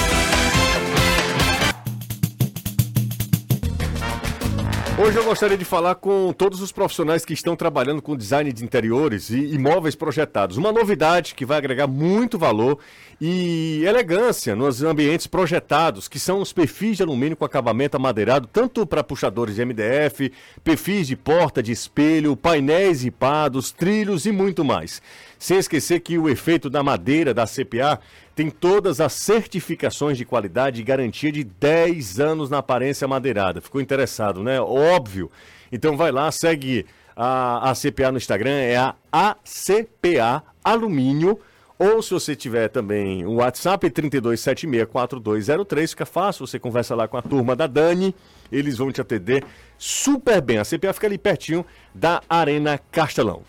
Hoje eu gostaria de falar com todos os profissionais que estão trabalhando com design de interiores e imóveis projetados. Uma novidade que vai agregar muito valor e elegância nos ambientes projetados, que são os perfis de alumínio com acabamento amadeirado, tanto para puxadores de M D F, perfis de porta de espelho, painéis ripados, trilhos e muito mais. Sem esquecer que o efeito da madeira da C P A tem todas as certificações de qualidade e garantia de dez anos na aparência madeirada. Ficou interessado, né? Óbvio. Então vai lá, segue a, a C P A no Instagram, é a A C P A Alumínio. Ou se você tiver também o WhatsApp, trinta e dois setenta e seis, quarenta e dois zero três, fica fácil, você conversa lá com a turma da Dani, eles vão te atender super bem. A C P A fica ali pertinho da Arena Castelão.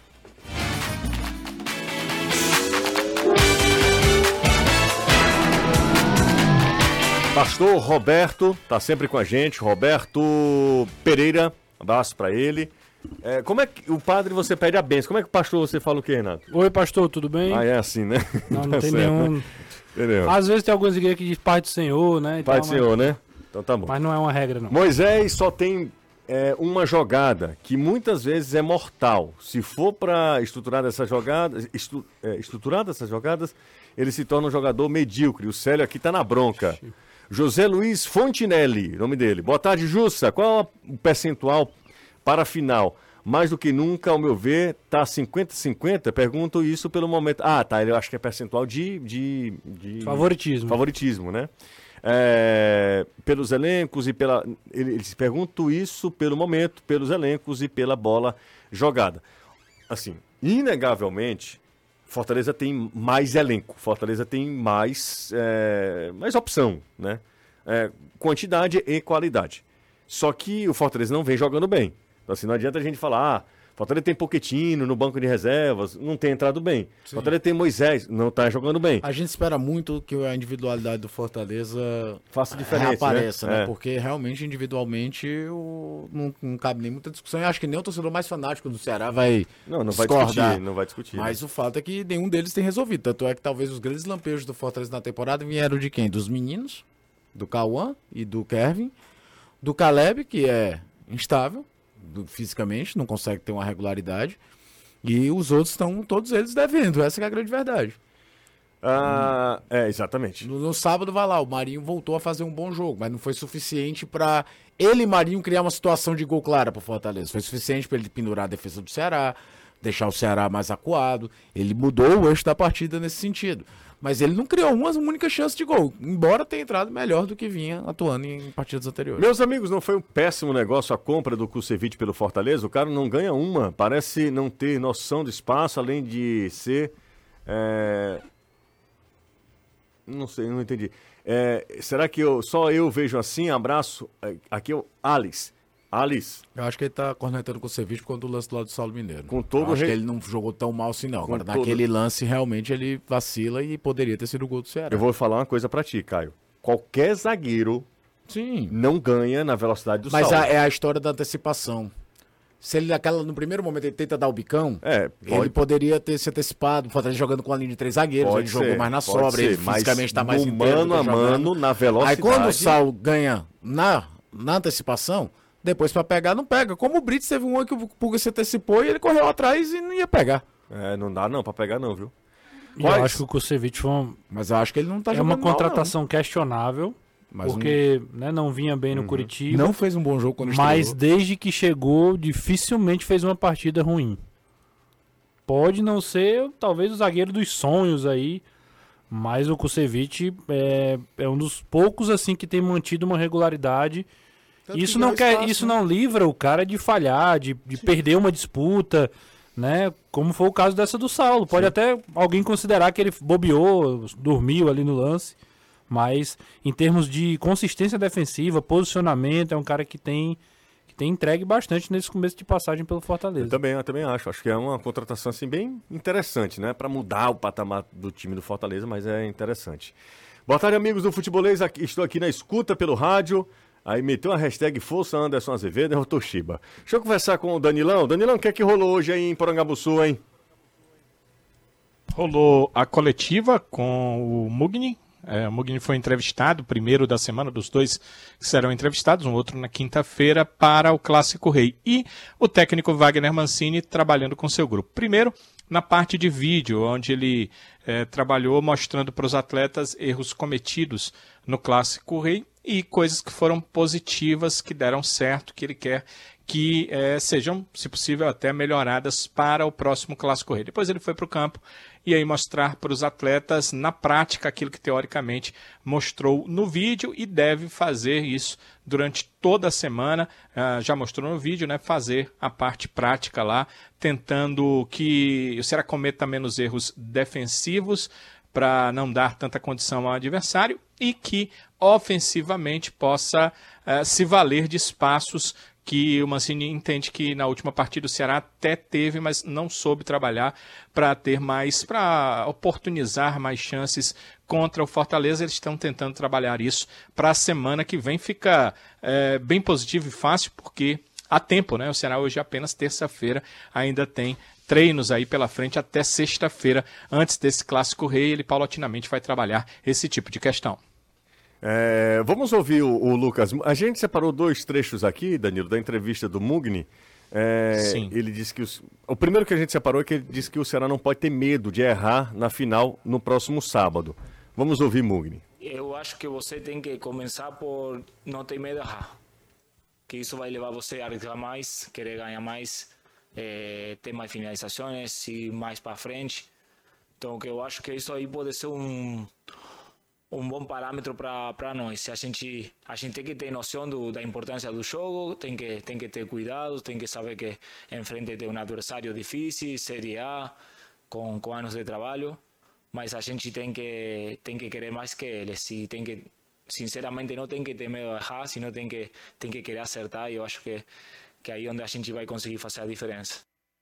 Pastor Roberto, tá sempre com a gente, Roberto Pereira, abraço pra ele. É, como é que o padre você pede a benção? Como é que o pastor você fala o quê, Renato? Oi, pastor, tudo bem? Ah, é assim, né? Não, não Tá tem certo, nenhum. né? Entendeu? Às vezes tem algumas igrejas que diz Pai do Senhor, né? e Pai tal, do Senhor, né? Então tá bom. Mas, mas não é uma regra, não. Moisés só tem é, uma jogada que muitas vezes é mortal. Se for para estruturar dessas jogadas, estu, é, estruturar dessas jogadas, ele se torna um jogador medíocre. O Célio aqui tá na bronca. José Luiz Fontinelli, nome dele. Boa tarde, Jussa. Qual é o percentual para a final? Mais do que nunca, ao meu ver, tá cinquenta a cinquenta. Pergunto isso pelo momento. Ah, tá. Eu acho que é percentual de. de, de... Favoritismo. Favoritismo, né? É, pelos elencos e pela. Eles perguntam isso pelo momento, pelos elencos e pela bola jogada. Assim, inegavelmente, Fortaleza tem mais elenco, Fortaleza tem mais, é, mais opção, né? É, quantidade e qualidade. Só que o Fortaleza não vem jogando bem. Então, assim, não adianta a gente falar, ah, Fortaleza tem Pochettino no banco de reservas, não tem entrado bem. Sim. Fortaleza tem Moisés, não está jogando bem. A gente espera muito que a individualidade do Fortaleza faça diferença, reapareça, né? né? É. Porque realmente, individualmente, o... não, não cabe nem muita discussão. Eu acho que nem o torcedor mais fanático do Ceará vai Não, não vai discordar. discutir, não vai discutir. Mas né? o fato é que nenhum deles tem resolvido. Tanto é que talvez os grandes lampejos do Fortaleza na temporada vieram de quem? Dos meninos, do Cauã e do Kevin, do Caleb, que é instável fisicamente, não consegue ter uma regularidade, e os outros estão, todos eles devendo, essa que é a grande verdade. Ah, hum. É, exatamente. No, no sábado vai lá, o Marinho voltou a fazer um bom jogo, mas não foi suficiente para ele, Marinho, criar uma situação de gol clara pro Fortaleza, foi suficiente para ele pendurar a defesa do Ceará, deixar o Ceará mais acuado, ele mudou o eixo da partida nesse sentido. Mas ele não criou uma única chance de gol, embora tenha entrado melhor do que vinha atuando em partidas anteriores. Meus amigos, não foi um péssimo negócio a compra do Kusevich pelo Fortaleza? O cara não ganha uma, parece não ter noção de espaço, além de ser... É... Não sei, não entendi. É... Será que eu, só eu vejo assim? Abraço. Aqui é o Alice. Alice. Eu acho que ele tá cornetando com o Kusevich por conta do lance do lado do Saulo Mineiro. Com todo eu acho re... que ele não jogou tão mal assim, não. Com Agora, todo... naquele lance, realmente, ele vacila e poderia ter sido o gol do Ceará. Eu vou falar uma coisa pra ti, Caio. Qualquer zagueiro Sim. não ganha na velocidade do Mas Saulo. Mas é a história da antecipação. Se ele, naquela, no primeiro momento, ele tenta dar o bicão, é, pode... ele poderia ter se antecipado, Fortaleza jogando com a linha de três zagueiros, pode ele ser, jogou mais na sobra, ser, ele fisicamente está mais inteiro. Mano a mano, na velocidade. Aí quando o Saulo ganha na, na antecipação, depois pra pegar, não pega. Como o Brits teve um que o Pulga se antecipou e ele correu atrás e não ia pegar. É, não dá não pra pegar não, viu? Eu Quais? acho que o Kusevich foi um... Mas eu acho que ele não tá é jogando uma contratação mal, questionável, mas porque um... né, não vinha bem no uhum. Curitiba. Não fez um bom jogo quando Mas estreou. desde que chegou, dificilmente fez uma partida ruim. Pode não ser, talvez, o zagueiro dos sonhos aí, mas o Kusevich é, é um dos poucos assim que tem mantido uma regularidade. Tanto isso não quer, espaço, isso né? não livra o cara de falhar, de, de perder uma disputa, né? Como foi o caso dessa do Saulo. Pode Sim. até alguém considerar que ele bobeou, dormiu ali no lance, mas em termos de consistência defensiva, posicionamento, é um cara que tem que tem entregue bastante nesse começo de passagem pelo Fortaleza. Eu também, eu também acho. Acho que é uma contratação assim bem interessante, né? Para mudar o patamar do time do Fortaleza, mas é interessante. Boa tarde, amigos do Futebolês. Estou aqui na escuta pelo rádio. Aí meteu a hashtag Força Anderson Azevedo e Toshiba. Deixa eu conversar com o Danilão. Danilão, o que é que rolou hoje aí em Porangabuçu, hein? Rolou a coletiva com o Mugni. É, o Mugni foi entrevistado, o primeiro da semana, dos dois que serão entrevistados, um outro na quinta-feira, para o Clássico Rei. E o técnico Wagner Mancini trabalhando com seu grupo. Primeiro, na parte de vídeo, onde ele é, trabalhou mostrando para os atletas erros cometidos no Clássico Rei e coisas que foram positivas, que deram certo, que ele quer que é, sejam, se possível, até melhoradas para o próximo Clássico Rei. Depois ele foi para o campo e aí mostrar para os atletas na prática aquilo que teoricamente mostrou no vídeo e deve fazer isso durante toda a semana, uh, já mostrou no vídeo, né, fazer a parte prática lá, tentando que o Ceará cometa menos erros defensivos para não dar tanta condição ao adversário e que ofensivamente possa uh, se valer de espaços que o Mancini entende que na última partida o Ceará até teve, mas não soube trabalhar para ter mais, para oportunizar mais chances contra o Fortaleza. Eles estão tentando trabalhar isso para a semana que vem. Fica é, bem positivo e fácil, porque há tempo, né? O Ceará hoje é apenas terça-feira, ainda tem treinos aí pela frente até sexta-feira. Antes desse Clássico Rei, ele paulatinamente vai trabalhar esse tipo de questão. É, vamos ouvir o, o Lucas. A gente separou dois trechos aqui, Danilo, da entrevista do Mugni. É, Sim. Ele disse que os, o primeiro que a gente separou é que ele disse que o Ceará não pode ter medo de errar na final no próximo sábado. Vamos ouvir Mugni. Eu acho que você tem que começar por não ter medo de errar. Que isso vai levar você a arriscar mais, querer ganhar mais, é, ter mais finalizações, ir mais para frente. Então, eu acho que isso aí pode ser um um bom parâmetro para nós. A gente, a gente tem que ter noção do, da importância do jogo, tem que, tem que ter cuidado, tem que saber que em frente tem um adversário difícil, Série A, com, com anos de trabalho, mas a gente tem que, tem que querer mais que eles. E tem que, sinceramente, não tem que ter medo de errar, senão tem que, tem que querer acertar. E eu acho que, que é aí onde a gente vai conseguir fazer a diferença.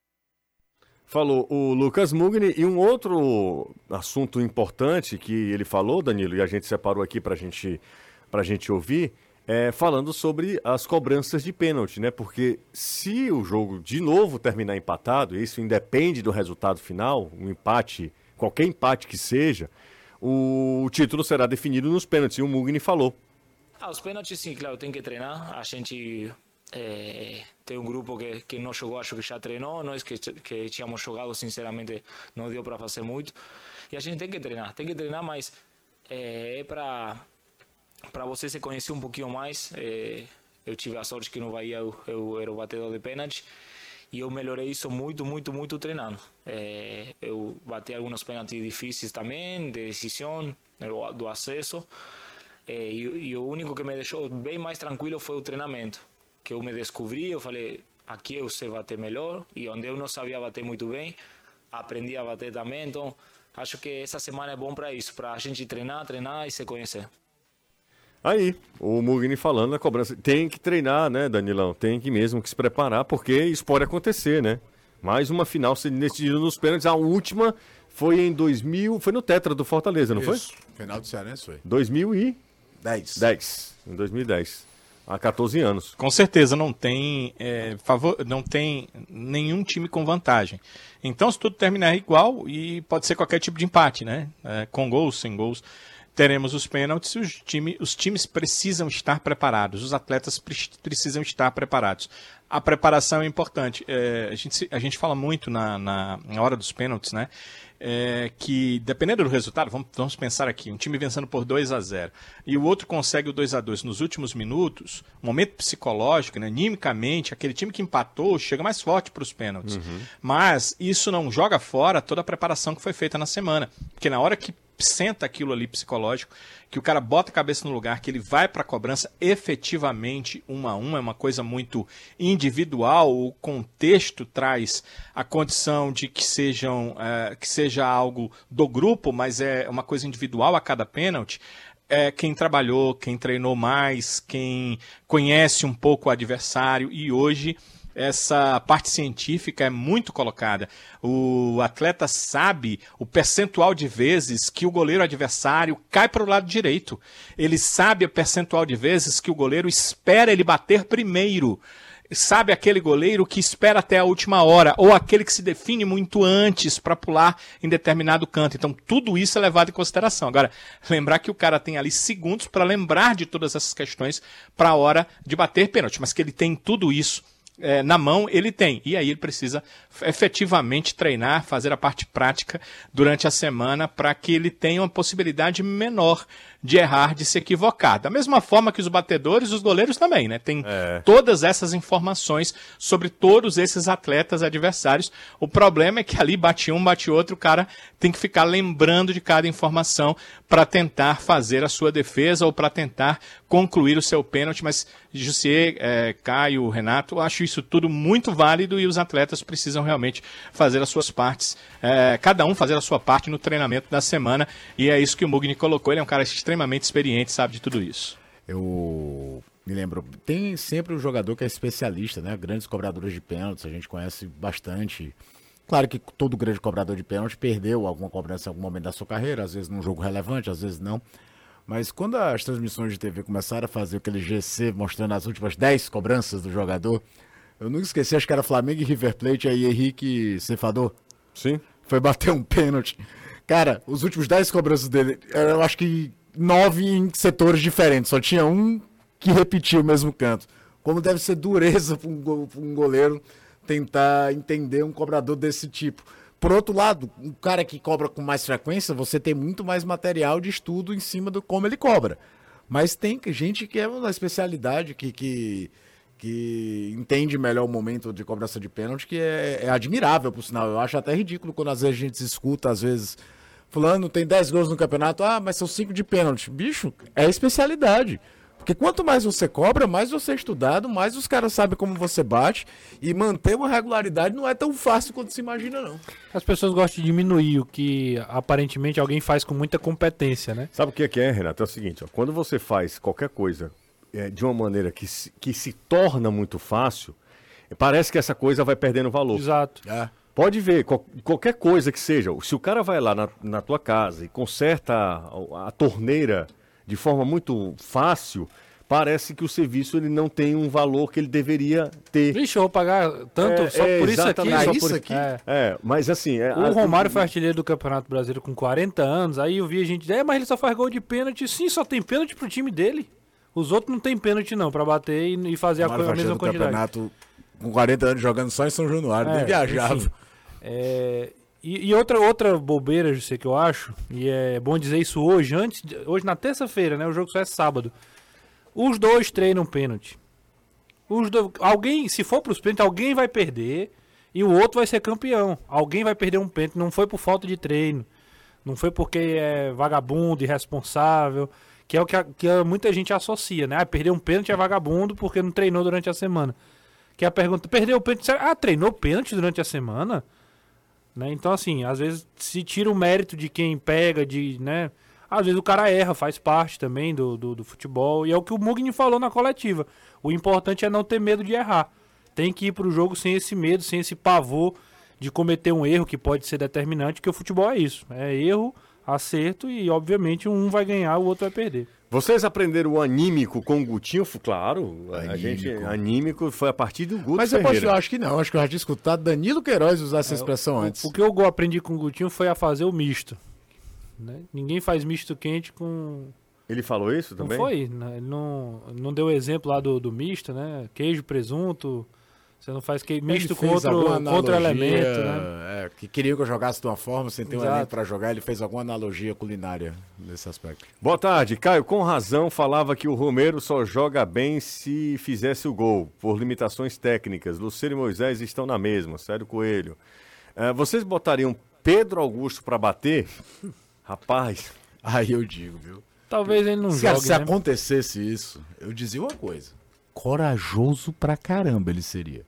Falou o Lucas Mugni. E um outro assunto importante que ele falou, Danilo, e a gente separou aqui para gente, a gente ouvir, é falando sobre as cobranças de pênalti, né? Porque se o jogo de novo terminar empatado, isso independe do resultado final, um empate, qualquer empate que seja, o título será definido nos pênaltis, e o Mugni falou. Ah, os pênaltis, sim, claro, tem que treinar. A gente é, tem um grupo que, que não jogou, acho que já treinou. Nós que, que tínhamos jogado, sinceramente, não deu para fazer muito. E a gente tem que treinar, tem que treinar, mas é, é para para você se conhecer um pouquinho mais. É, eu tive a sorte que no Bahia eu, eu era o batedor de pênalti. E eu melhorei isso muito, muito, muito treinando. É, eu bati alguns pênaltis difíceis também, de decisão, do acesso. É, e, e o único que me deixou bem mais tranquilo foi o treinamento. Que eu me descobri, eu falei, aqui eu sei bater melhor. E onde eu não sabia bater muito bem, aprendi a bater também. Então, acho que essa semana é bom para isso, para a gente treinar, treinar e se conhecer. Aí, o Mugni falando na cobrança. Tem que treinar, né, Danilão? Tem que mesmo que se preparar, porque isso pode acontecer, né? Mais uma final sendo decidida nos pênaltis. A última foi em dois mil, foi no Tetra do Fortaleza, não Isso. foi? Final do Cearense foi. dois mil e dez. dez. Em dois mil e dez. Há quatorze anos. Com certeza não tem, é, favor, não tem nenhum time com vantagem. Então, se tudo terminar igual, e pode ser qualquer tipo de empate, né? É, com gols, sem gols. Teremos os pênaltis e os, time, os times precisam estar preparados, os atletas pre precisam estar preparados. A preparação é importante. É, a, gente, a gente fala muito na, na, na hora dos pênaltis, né? É, que dependendo do resultado, vamos, vamos pensar aqui, um time vencendo por dois a zero e o outro consegue o dois a dois nos últimos minutos, momento psicológico, né, animicamente, aquele time que empatou chega mais forte para os pênaltis. Uhum. Mas isso não joga fora toda a preparação que foi feita na semana, porque na hora que senta aquilo ali psicológico, que o cara bota a cabeça no lugar, que ele vai para a cobrança efetivamente um a um, é uma coisa muito individual, o contexto traz a condição de que, sejam, uh, que seja algo do grupo, mas é uma coisa individual a cada pênalti. É quem trabalhou, quem treinou mais, quem conhece um pouco o adversário, e hoje essa parte científica é muito colocada. O atleta sabe o percentual de vezes que o goleiro adversário cai para o lado direito. Ele sabe o percentual de vezes que o goleiro espera ele bater primeiro. Sabe aquele goleiro que espera até a última hora, ou aquele que se define muito antes para pular em determinado canto. Então, tudo isso é levado em consideração. Agora, lembrar que o cara tem ali segundos para lembrar de todas essas questões para a hora de bater pênalti, mas que ele tem tudo isso É, na mão, ele tem. E aí ele precisa efetivamente treinar, fazer a parte prática durante a semana para que ele tenha uma possibilidade menor de errar, de se equivocar. Da mesma forma que os batedores, os goleiros também, né? Tem é. todas essas informações sobre todos esses atletas adversários. O problema é que ali bate um, bate outro, o cara tem que ficar lembrando de cada informação para tentar fazer a sua defesa ou para tentar concluir o seu pênalti. Mas Jussier, é, Caio, Renato, eu acho isso tudo muito válido e os atletas precisam realmente fazer as suas partes, é, cada um fazer a sua parte no treinamento da semana, e é isso que o Mugni colocou. Ele é um cara extremamente experiente, sabe de tudo isso. Eu me lembro, tem sempre um jogador que é especialista, né? Grandes cobradores de pênaltis, a gente conhece bastante. Claro que todo grande cobrador de pênalti perdeu alguma cobrança em algum momento da sua carreira, às vezes num jogo relevante, às vezes não. Mas quando as transmissões de T V começaram a fazer aquele G C mostrando as últimas dez cobranças do jogador, eu nunca esqueci, acho que era Flamengo e River Plate, aí Henrique Cefador. Sim. Foi bater um pênalti. Cara, os últimos dez cobranças dele, eu acho que nove em setores diferentes, só tinha um que repetia o mesmo canto. Como deve ser dureza para um goleiro tentar entender um cobrador desse tipo. Por outro lado, um cara que cobra com mais frequência, você tem muito mais material de estudo em cima do como ele cobra. Mas tem gente que é uma especialidade, que, que, que entende melhor o momento de cobrança de pênalti, que é, é admirável, por sinal. Eu acho até ridículo quando às vezes a gente escuta, às vezes, fulano tem dez gols no campeonato, ah, mas são cinco de pênalti. Bicho, é especialidade. Porque quanto mais você cobra, mais você é estudado, mais os caras sabem como você bate. E manter uma regularidade não é tão fácil quanto se imagina, não. As pessoas gostam de diminuir o que aparentemente alguém faz com muita competência, né? Sabe o que é, que é, Renato? É o seguinte, ó, quando você faz qualquer coisa é, de uma maneira que se, que se torna muito fácil, parece que essa coisa vai perdendo valor. Exato. É. Pode ver, qual, qualquer coisa que seja, se o cara vai lá na, na tua casa e conserta a, a torneira de forma muito fácil, parece que o serviço ele não tem um valor que ele deveria ter. Vixe, eu vou pagar tanto É, só é, por isso aqui. exatamente. Só Ah, por isso aqui? É. É, mas assim... É, O a- Romário foi artilheiro do Campeonato Brasileiro com quarenta anos, aí eu vi a gente dizer, é, mas ele só faz gol de pênalti. Sim, só tem pênalti pro time dele. Os outros não tem pênalti não, pra bater e, e fazer a, co- a mesma do quantidade. campeonato com quarenta anos jogando só em São Januário, É, nem viajava. enfim. É, e, e outra, outra bobeira, José, que eu acho, e é bom dizer isso hoje, antes, de- hoje na terça-feira, né? O jogo só é sábado. Os dois treinam pênalti. Os dois, alguém, se for pros pênaltis, alguém vai perder e o outro vai ser campeão. Alguém vai perder um pênalti, não foi por falta de treino, não foi porque é vagabundo, irresponsável, que é o que, a- que a- muita gente associa, né? Ah, perder um pênalti é vagabundo porque não treinou durante a semana. Que é a pergunta, perdeu o pênalti, ah, treinou pênalti durante a semana? Né? Então, assim, às vezes se tira o mérito de quem pega, de, né? Às vezes o cara erra, faz parte também do, do, do futebol. E é o que o Mugni falou na coletiva. O importante é não ter medo de errar. Tem que ir pro jogo sem esse medo, sem esse pavor de cometer um erro que pode ser determinante, porque o futebol é isso. É erro, acerto e, obviamente, um vai ganhar, o outro vai perder. Vocês aprenderam o anímico com o Gutinho? Claro, a gente Anímico. anímico foi a partir do Guto Mas eu, posso, Ferreira. eu acho que não, acho que eu já tinha escutado Danilo Queiroz usar essa expressão antes. O, o que eu go- aprendi com o Gutinho foi a fazer o misto. Né? Ninguém faz misto quente com... Ele falou isso Não também? foi? né? Ele não, não deu o exemplo lá do, do misto, né? Queijo, presunto. Você não faz que, misto Ele com fez outro, alguma com outro analogia, elemento, né? é, que queriam que eu jogasse de uma forma sem ter um Exato. elemento pra jogar, ele fez alguma analogia culinária nesse aspecto. Boa tarde, Caio. Com razão falava que o Romero só joga bem se fizesse o gol, por limitações técnicas. Lucero e Moisés estão na mesma, Sério Coelho. Eh, vocês botariam Pedro Augusto pra bater? Rapaz, Aí eu digo, viu? Talvez ele não Se, jogue, se né? acontecesse isso, eu dizia uma coisa. Corajoso pra caramba ele seria.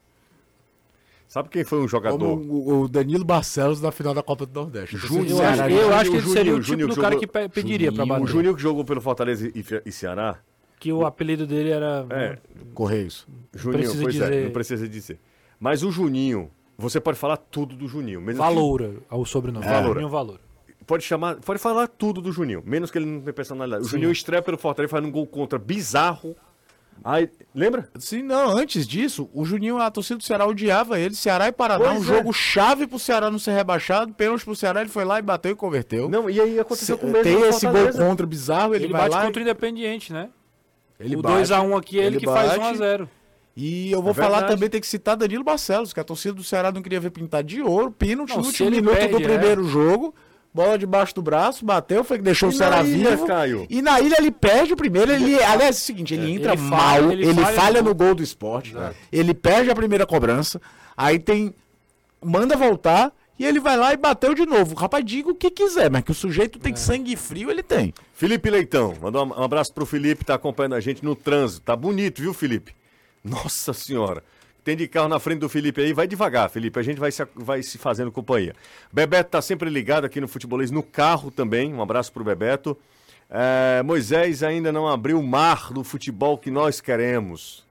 sabe quem foi um Como jogador? o, o Danilo Barcelos na final da Copa do Nordeste. Júnior, Eu Ceará, acho, eu acho que ele Juninho, seria o tipo Juninho do que cara jogou- que pe- pediria pra Juninho, bater. O Juninho que jogou pelo Fortaleza e, e Ceará? Que o apelido dele era... É, Correios. Juninho, precisa pois é, dizer. não precisa dizer. Mas o Juninho, você pode falar tudo do Juninho. Mesmo Valoura, o sobrenome. Valoura. Juninho Valoura. que- Pode chamar, pode falar tudo do Juninho, menos que ele não tenha personalidade. O Juninho estreia pelo Fortaleza fazendo um gol contra bizarro. Aí, lembra? Sim, não, antes disso, o Juninho, a torcida do Ceará odiava ele. Ceará e Paraná, Pois um é. jogo chave pro Ceará não ser rebaixado. Pênalti pro Ceará, ele foi lá e bateu e converteu. Não, e aí aconteceu com o mesmo Tem no esse gol Fortaleza. contra bizarro, ele, Ele, vai bate lá. contra o Independiente, né? Ele o bate, dois a um aqui é ele, ele que faz bate. um a zero. E eu vou É falar verdade. também, tem que citar Danilo Barcelos, que a torcida do Ceará não queria ver pintar de ouro. Pênalti Não, no se último ele minuto perde, do primeiro jogo. Bola debaixo do braço, bateu, foi que deixou E o Ceará na ilha, vivo. Caio? E na ilha ele perde o primeiro. Ele, aliás, é o seguinte, ele entra ele mal, falha, ele, ele falha, falha no no gol do esporte. Ele perde a primeira cobrança. Aí tem. Manda voltar e ele vai lá e bateu de novo. Rapaz, diga o que quiser, mas que o sujeito tem sangue frio, ele tem. Felipe Leitão, mandou um abraço pro Felipe, tá acompanhando a gente no trânsito. Tá bonito, viu, Felipe? Nossa senhora. Tem de carro na frente do Felipe aí, vai devagar, Felipe, a gente vai se, vai se fazendo companhia. Bebeto tá sempre ligado aqui no Futebolês, no carro também, um abraço pro Bebeto. É, Moisés ainda não abriu o mar do futebol que nós queremos.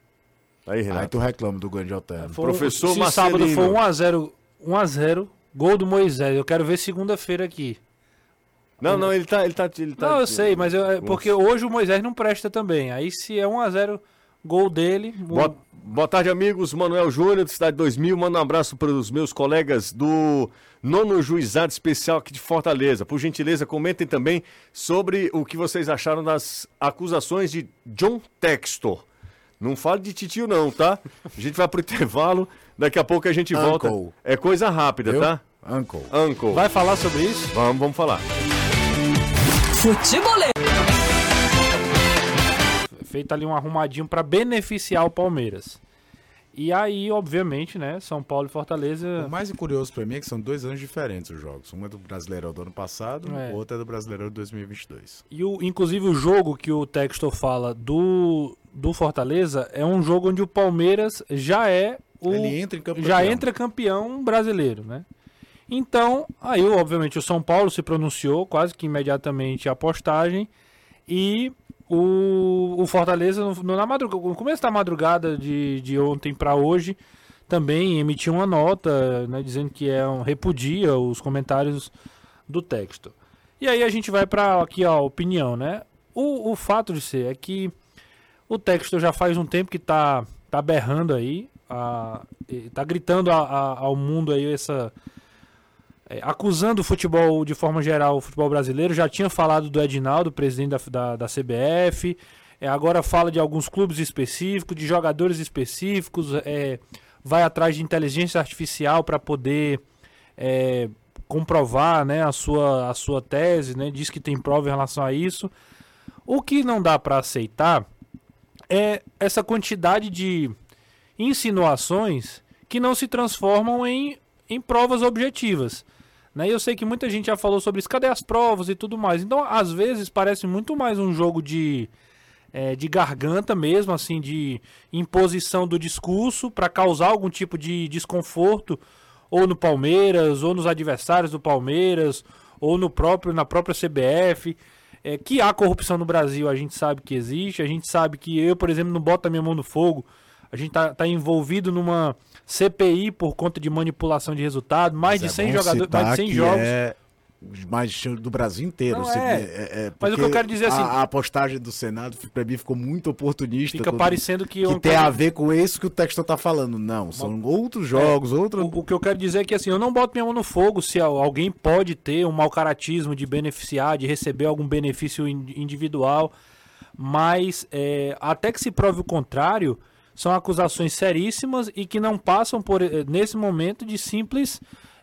Aí, Aí Renato. tu reclama do grande Otero. Foi- Professor se Marcelino. sábado foi um a zero, um a zero, gol do Moisés. Eu quero ver segunda-feira aqui. Não, não, ele tá... Ele tá, ele tá Não, eu sei, mas eu, é porque hoje o Moisés não presta também. Aí se é um a zero, gol dele... um- Boa, boa tarde, amigos. Manuel Júnior, do Cidade dois mil. Manda um abraço para os meus colegas do nono Juizado Especial aqui de Fortaleza. Por gentileza, comentem também sobre o que vocês acharam das acusações de John Textor. Não fale de titio não, tá? A gente vai pro intervalo, daqui a pouco a gente volta. Uncle. É coisa rápida, Viu? tá? Uncle. Uncle. Vai falar sobre isso? Vamos, vamos falar. Futebolês. Feito ali um arrumadinho para beneficiar o Palmeiras. E aí, obviamente, né, São Paulo e Fortaleza... O mais curioso pra mim é que são dois anos diferentes os jogos. Um é do Brasileirão do ano passado, É. o outro é do Brasileirão de dois mil e vinte e dois. E o, inclusive o jogo que o Textor fala do, do Fortaleza é um jogo onde o Palmeiras já é o... Ele entra em campo já campeão. entra campeão brasileiro, né? Então, aí obviamente o São Paulo se pronunciou quase que imediatamente a postagem e o, o Fortaleza no, no, na madrugada, no começo da madrugada de, de ontem para hoje também emitiu uma nota, né, dizendo que é um, repudia os comentários do texto. E aí a gente vai para aqui a opinião, né? O, o fato de ser é que o texto já faz um tempo que tá, tá berrando aí, a, tá gritando a, a, ao mundo aí essa... É, acusando o futebol de forma geral, o futebol brasileiro. Já tinha falado do Edinaldo, presidente da, da, da C B F, é, agora fala de alguns clubes específicos, de jogadores específicos, é, vai atrás de inteligência artificial para poder é, comprovar, né, a, sua, a sua tese, né, diz que tem prova em relação a isso. O que não dá para aceitar é essa quantidade de insinuações que não se transformam em, em provas objetivas. Né? Eu sei que muita gente já falou sobre isso, cadê as provas e tudo mais. Então, às vezes, parece muito mais um jogo de, é, de garganta mesmo, assim, de imposição do discurso para causar algum tipo de desconforto, ou no Palmeiras, ou nos adversários do Palmeiras, ou no próprio, na própria C B F. É, que há corrupção no Brasil, a gente sabe que existe, a gente sabe que eu, por exemplo, não boto a minha mão no fogo. A gente tá, tá envolvido numa C P I por conta de manipulação de resultado, mais Mas de é cem bom jogadores, mais de citar cem que jogos. É mais do Brasil inteiro. Não, Você- é. é- é Mas o que eu porque quero dizer assim- A, a postagem do Senado, pra mim, ficou muito oportunista. Fica todo- parecendo que... Que eu- tem a ver com isso que o texto tá falando. Não, são outros jogos, outra... O, o que eu quero dizer é que assim, eu não boto minha mão no fogo se al- alguém pode ter um mau caratismo de beneficiar, de receber algum benefício in- individual, mas é, até que se prove o contrário, são acusações seríssimas e que não passam por, eh, nesse momento, de simples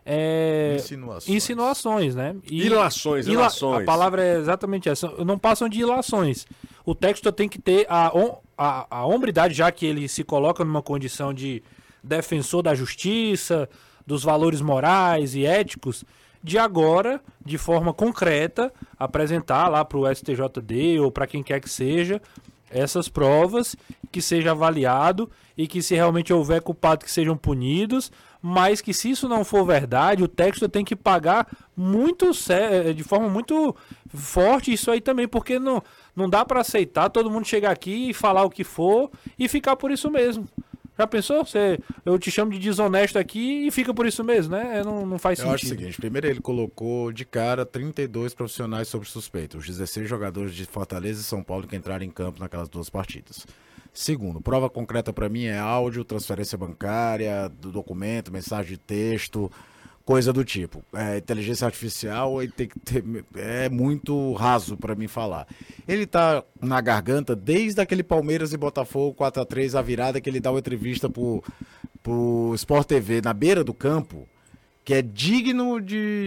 é, Insinuações. insinuações, né? E- Ilações, ila- ilações. A palavra é exatamente essa. Não passam de ilações. O texto tem que ter a, hom- a, a hombridade, já que ele se coloca numa condição de defensor da justiça, dos valores morais e éticos, de agora, de forma concreta, apresentar lá para o S T J D ou para quem quer que seja essas provas, que seja avaliado e que, se realmente houver culpados, que sejam punidos, mas que, se isso não for verdade, o texto tem que pagar muito sé- de forma muito forte isso aí também, porque não, não dá para aceitar todo mundo chegar aqui e falar o que for e ficar por isso mesmo. Já pensou? Você, eu te chamo de desonesto aqui e fica por isso mesmo, né? Não, não faz Eu acho o sentido. seguinte, primeiro ele colocou de cara trinta e dois profissionais sob suspeita, os dezesseis jogadores de Fortaleza e São Paulo que entraram em campo naquelas duas partidas. Segundo, prova concreta para mim é áudio, transferência bancária, do documento, mensagem de texto, coisa do tipo. É, inteligência artificial ele tem que ter, é muito raso para mim falar. Ele tá na garganta desde aquele Palmeiras e Botafogo quatro a três, a virada que ele dá uma entrevista pro, pro Sport T V na beira do campo, que é digno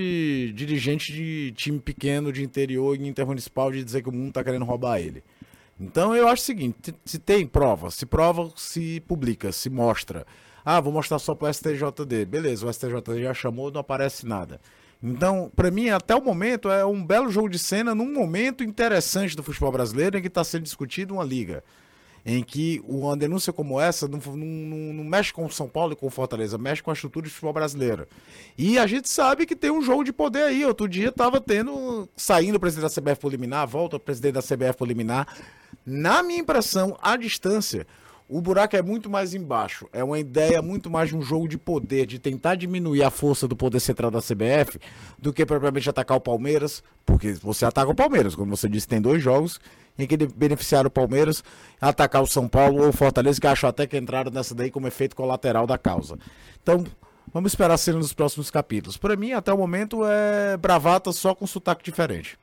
de dirigente de time pequeno de interior e intermunicipal de dizer que o mundo tá querendo roubar ele. Então eu acho o seguinte, se tem prova, se prova, se publica, se mostra. Ah, vou mostrar só pro S T J D. Beleza, o S T J D já chamou, não aparece nada. Então, pra mim, até o momento, é um belo jogo de cena num momento interessante do futebol brasileiro em que está sendo discutido uma liga. Em que uma denúncia como essa não, não, não, não mexe com o São Paulo e com o Fortaleza, mexe com a estrutura de futebol brasileiro. E a gente sabe que tem um jogo de poder aí. Outro dia tava tendo, saindo o presidente da C B F por liminar, volta o presidente da C B F por liminar. Na minha impressão, à distância, o buraco é muito mais embaixo. É uma ideia muito mais de um jogo de poder, de tentar diminuir a força do poder central da C B F, do que propriamente atacar o Palmeiras, porque você ataca o Palmeiras, como você disse, tem dois jogos em que beneficiaram o Palmeiras, atacar o São Paulo ou o Fortaleza, que acho até que entraram nessa daí como efeito colateral da causa. Então, vamos esperar ser nos próximos capítulos. Para mim, até o momento, é bravata só com sotaque diferente.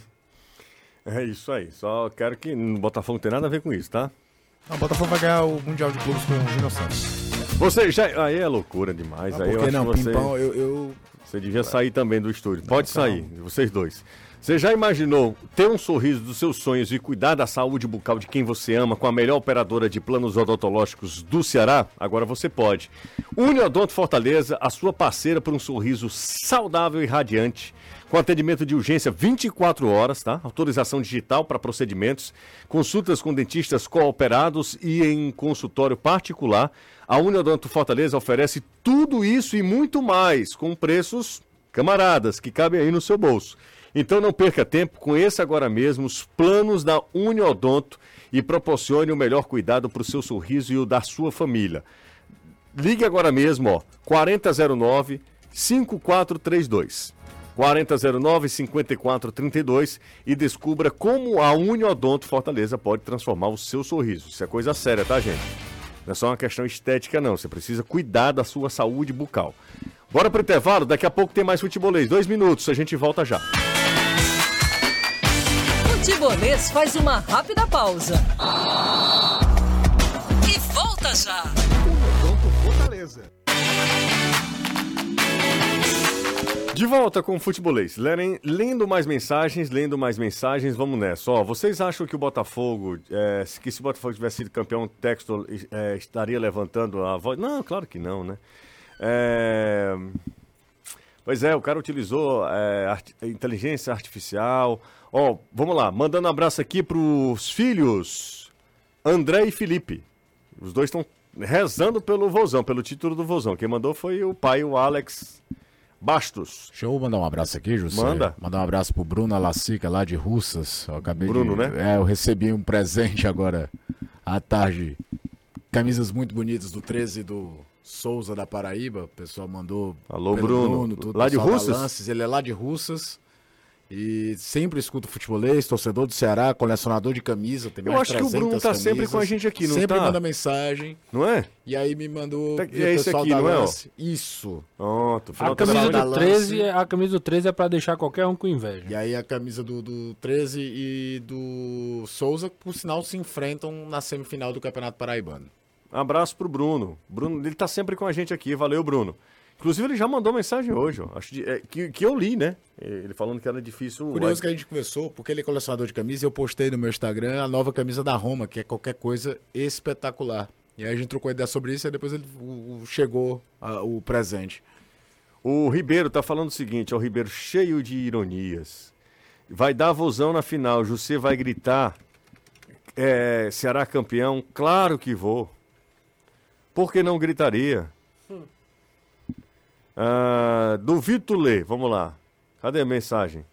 É isso aí. Só quero que no Botafogo não tem nada a ver com isso, tá? O Botafogo vai ganhar o Mundial de Clubes com o Júnior Santos. Você já. Aí é loucura demais. Ah, aí por eu que acho não? que você, Pimpão, eu... eu... você devia sair também do estúdio. Pode calma. sair, vocês dois. Você já imaginou ter um sorriso dos seus sonhos e cuidar da saúde bucal de quem você ama com a melhor operadora de planos odontológicos do Ceará? Agora você pode. Uniodonto Fortaleza, a sua parceira por um sorriso saudável e radiante, com atendimento de urgência vinte e quatro horas, tá? Autorização digital para procedimentos, consultas com dentistas cooperados e em consultório particular. A Uniodonto Fortaleza oferece tudo isso e muito mais, com preços camaradas, que cabem aí no seu bolso. Então não perca tempo, conheça agora mesmo os planos da Uniodonto e proporcione o melhor cuidado para o seu sorriso e o da sua família. Ligue agora mesmo, ó, quarenta zero nove, cinquenta e quatro trinta e dois. quarenta zero nove, cinquenta e quatro trinta e dois e descubra como a Uniodonto Fortaleza pode transformar o seu sorriso. Isso é coisa séria, tá, gente? Não é só uma questão estética, não. Você precisa cuidar da sua saúde bucal. Bora pro intervalo, daqui a pouco tem mais futebolês. Dois minutos, a gente volta já. Futebolês faz uma rápida pausa. E volta já. Fortaleza. De volta com o Futebolês. Lerem, lendo mais mensagens, lendo mais mensagens, vamos nessa. Ó, vocês acham que o Botafogo, é, que se o Botafogo tivesse sido campeão, o Textor é, estaria levantando a voz? Não, claro que não, né? É... Pois é, o cara utilizou é, art... inteligência artificial. Ó, vamos lá, mandando um abraço aqui pros filhos André e Felipe. Os dois estão rezando pelo Vozão, pelo título do Vozão. Quem mandou foi o pai, o Alex Bastos. Deixa eu mandar um abraço aqui, José. Manda. Mandar um abraço pro Bruno Alacica, lá de Russas. Eu acabei Bruno, de... né? É, eu recebi um presente agora à tarde. Camisas muito bonitas do treze do Souza da Paraíba. O pessoal mandou. Alô, pelo Bruno. Bruno tudo, Lá de pessoal da Russas? Lances. Ele é lá de Russas. E sempre escuta futebolês, torcedor do Ceará, colecionador de camisa. Tem Eu mais acho que o Bruno tá trezentas sempre com a gente aqui, não sempre tá? manda mensagem. Não é? E aí me mandou. Tá- e é o esse pessoal aqui, da não é, ó? Lance. Isso. Pronto. A final camisa, da- da do Lance. treze, a camisa do treze é pra deixar qualquer um com inveja. E aí a camisa do, do treze e do Souza, por sinal, se enfrentam na semifinal do Campeonato Paraibano. Abraço pro Bruno. Bruno, ele tá sempre com a gente aqui. Valeu, Bruno. Inclusive, ele já mandou mensagem hoje, ó. Acho de- é, que, que eu li, né? Ele falando que era difícil. Curioso que a gente conversou, porque ele é colecionador de camisa, e eu postei no meu Instagram a nova camisa da Roma, que é qualquer coisa espetacular. E aí a gente trocou ideia sobre isso, e depois ele, o, o- chegou a- o presente. O Ribeiro tá falando o seguinte, ó, o Ribeiro cheio de ironias. Vai dar Vozão na final, José vai gritar, é, Ceará campeão? Claro que vou. Por que não gritaria? Ah, do Vitor Lê, vamos lá. Cadê a mensagem?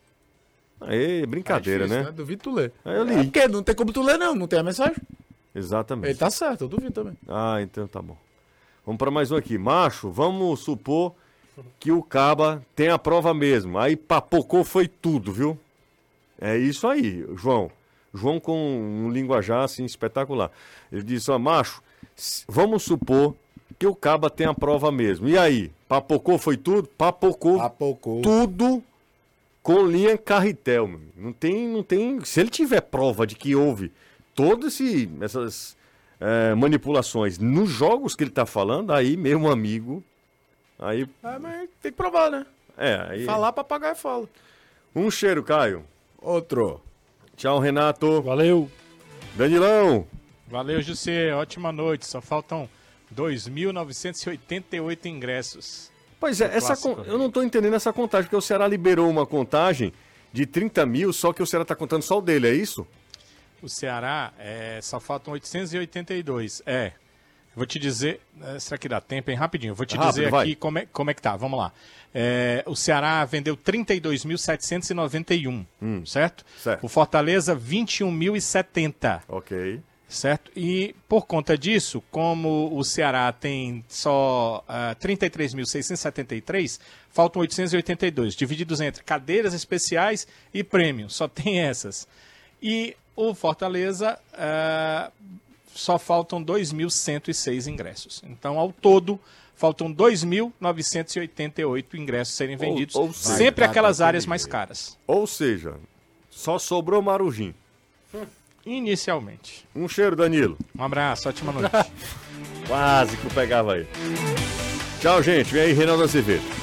Aí, brincadeira, É difícil, né? Duvido tu ler. Aí eu li. É porque não tem como tu ler, não. Não tem a mensagem. Exatamente. Ele tá certo, eu duvido também. Ah, então tá bom. Vamos para mais um aqui. Macho, vamos supor que o Caba tem a prova mesmo. Aí papocou foi tudo, viu? É isso aí, João. João com um linguajar assim espetacular. Ele disse, ó, macho, s- vamos supor que o Caba tem a prova mesmo. E aí? Papocou foi tudo? Papocou Papocou. tudo com linha carretel, meu amigo. Não tem, não tem. Se ele tiver prova de que houve todas esse, essas eh, manipulações nos jogos que ele tá falando, aí, meu amigo. Aí. Ah, mas tem que provar, né? É, aí. Falar, papagaio fala. Um cheiro, Caio. Outro. Tchau, Renato. Valeu! Danilão. Valeu, José. Ótima noite. Só faltam dois mil novecentos e oitenta e oito ingressos. Pois é, essa clássico. con- eu não tô entendendo essa contagem, porque o Ceará liberou uma contagem de trinta mil, só que o Ceará tá contando só o dele, é isso? O Ceará, é, só faltam oitocentos e oitenta e dois. É. Vou te dizer. é, será que dá tempo, hein? Rapidinho. Vou te Rápido, dizer vai. aqui como é, como é que tá. Vamos lá. É, o Ceará vendeu trinta e dois mil setecentos e noventa e um. Certo? certo. O Fortaleza, vinte e um mil e setenta. Ok. Certo? E por conta disso, como o Ceará tem só ah, trinta e três mil seiscentos e setenta e três, faltam oitocentos e oitenta e dois, divididos entre cadeiras especiais e prêmio. Só tem essas. E o Fortaleza ah, só faltam dois mil cento e seis ingressos. Então, ao todo, faltam dois mil novecentos e oitenta e oito ingressos serem vendidos, ou seja, sempre vai aquelas dar áreas aquele mais jeito. caras. Ou seja, só sobrou Marujim. Inicialmente. Um cheiro, Danilo. Um abraço, ótima noite. Quase que eu pegava aí. Tchau, gente. Vem aí, Reinaldo Azevedo.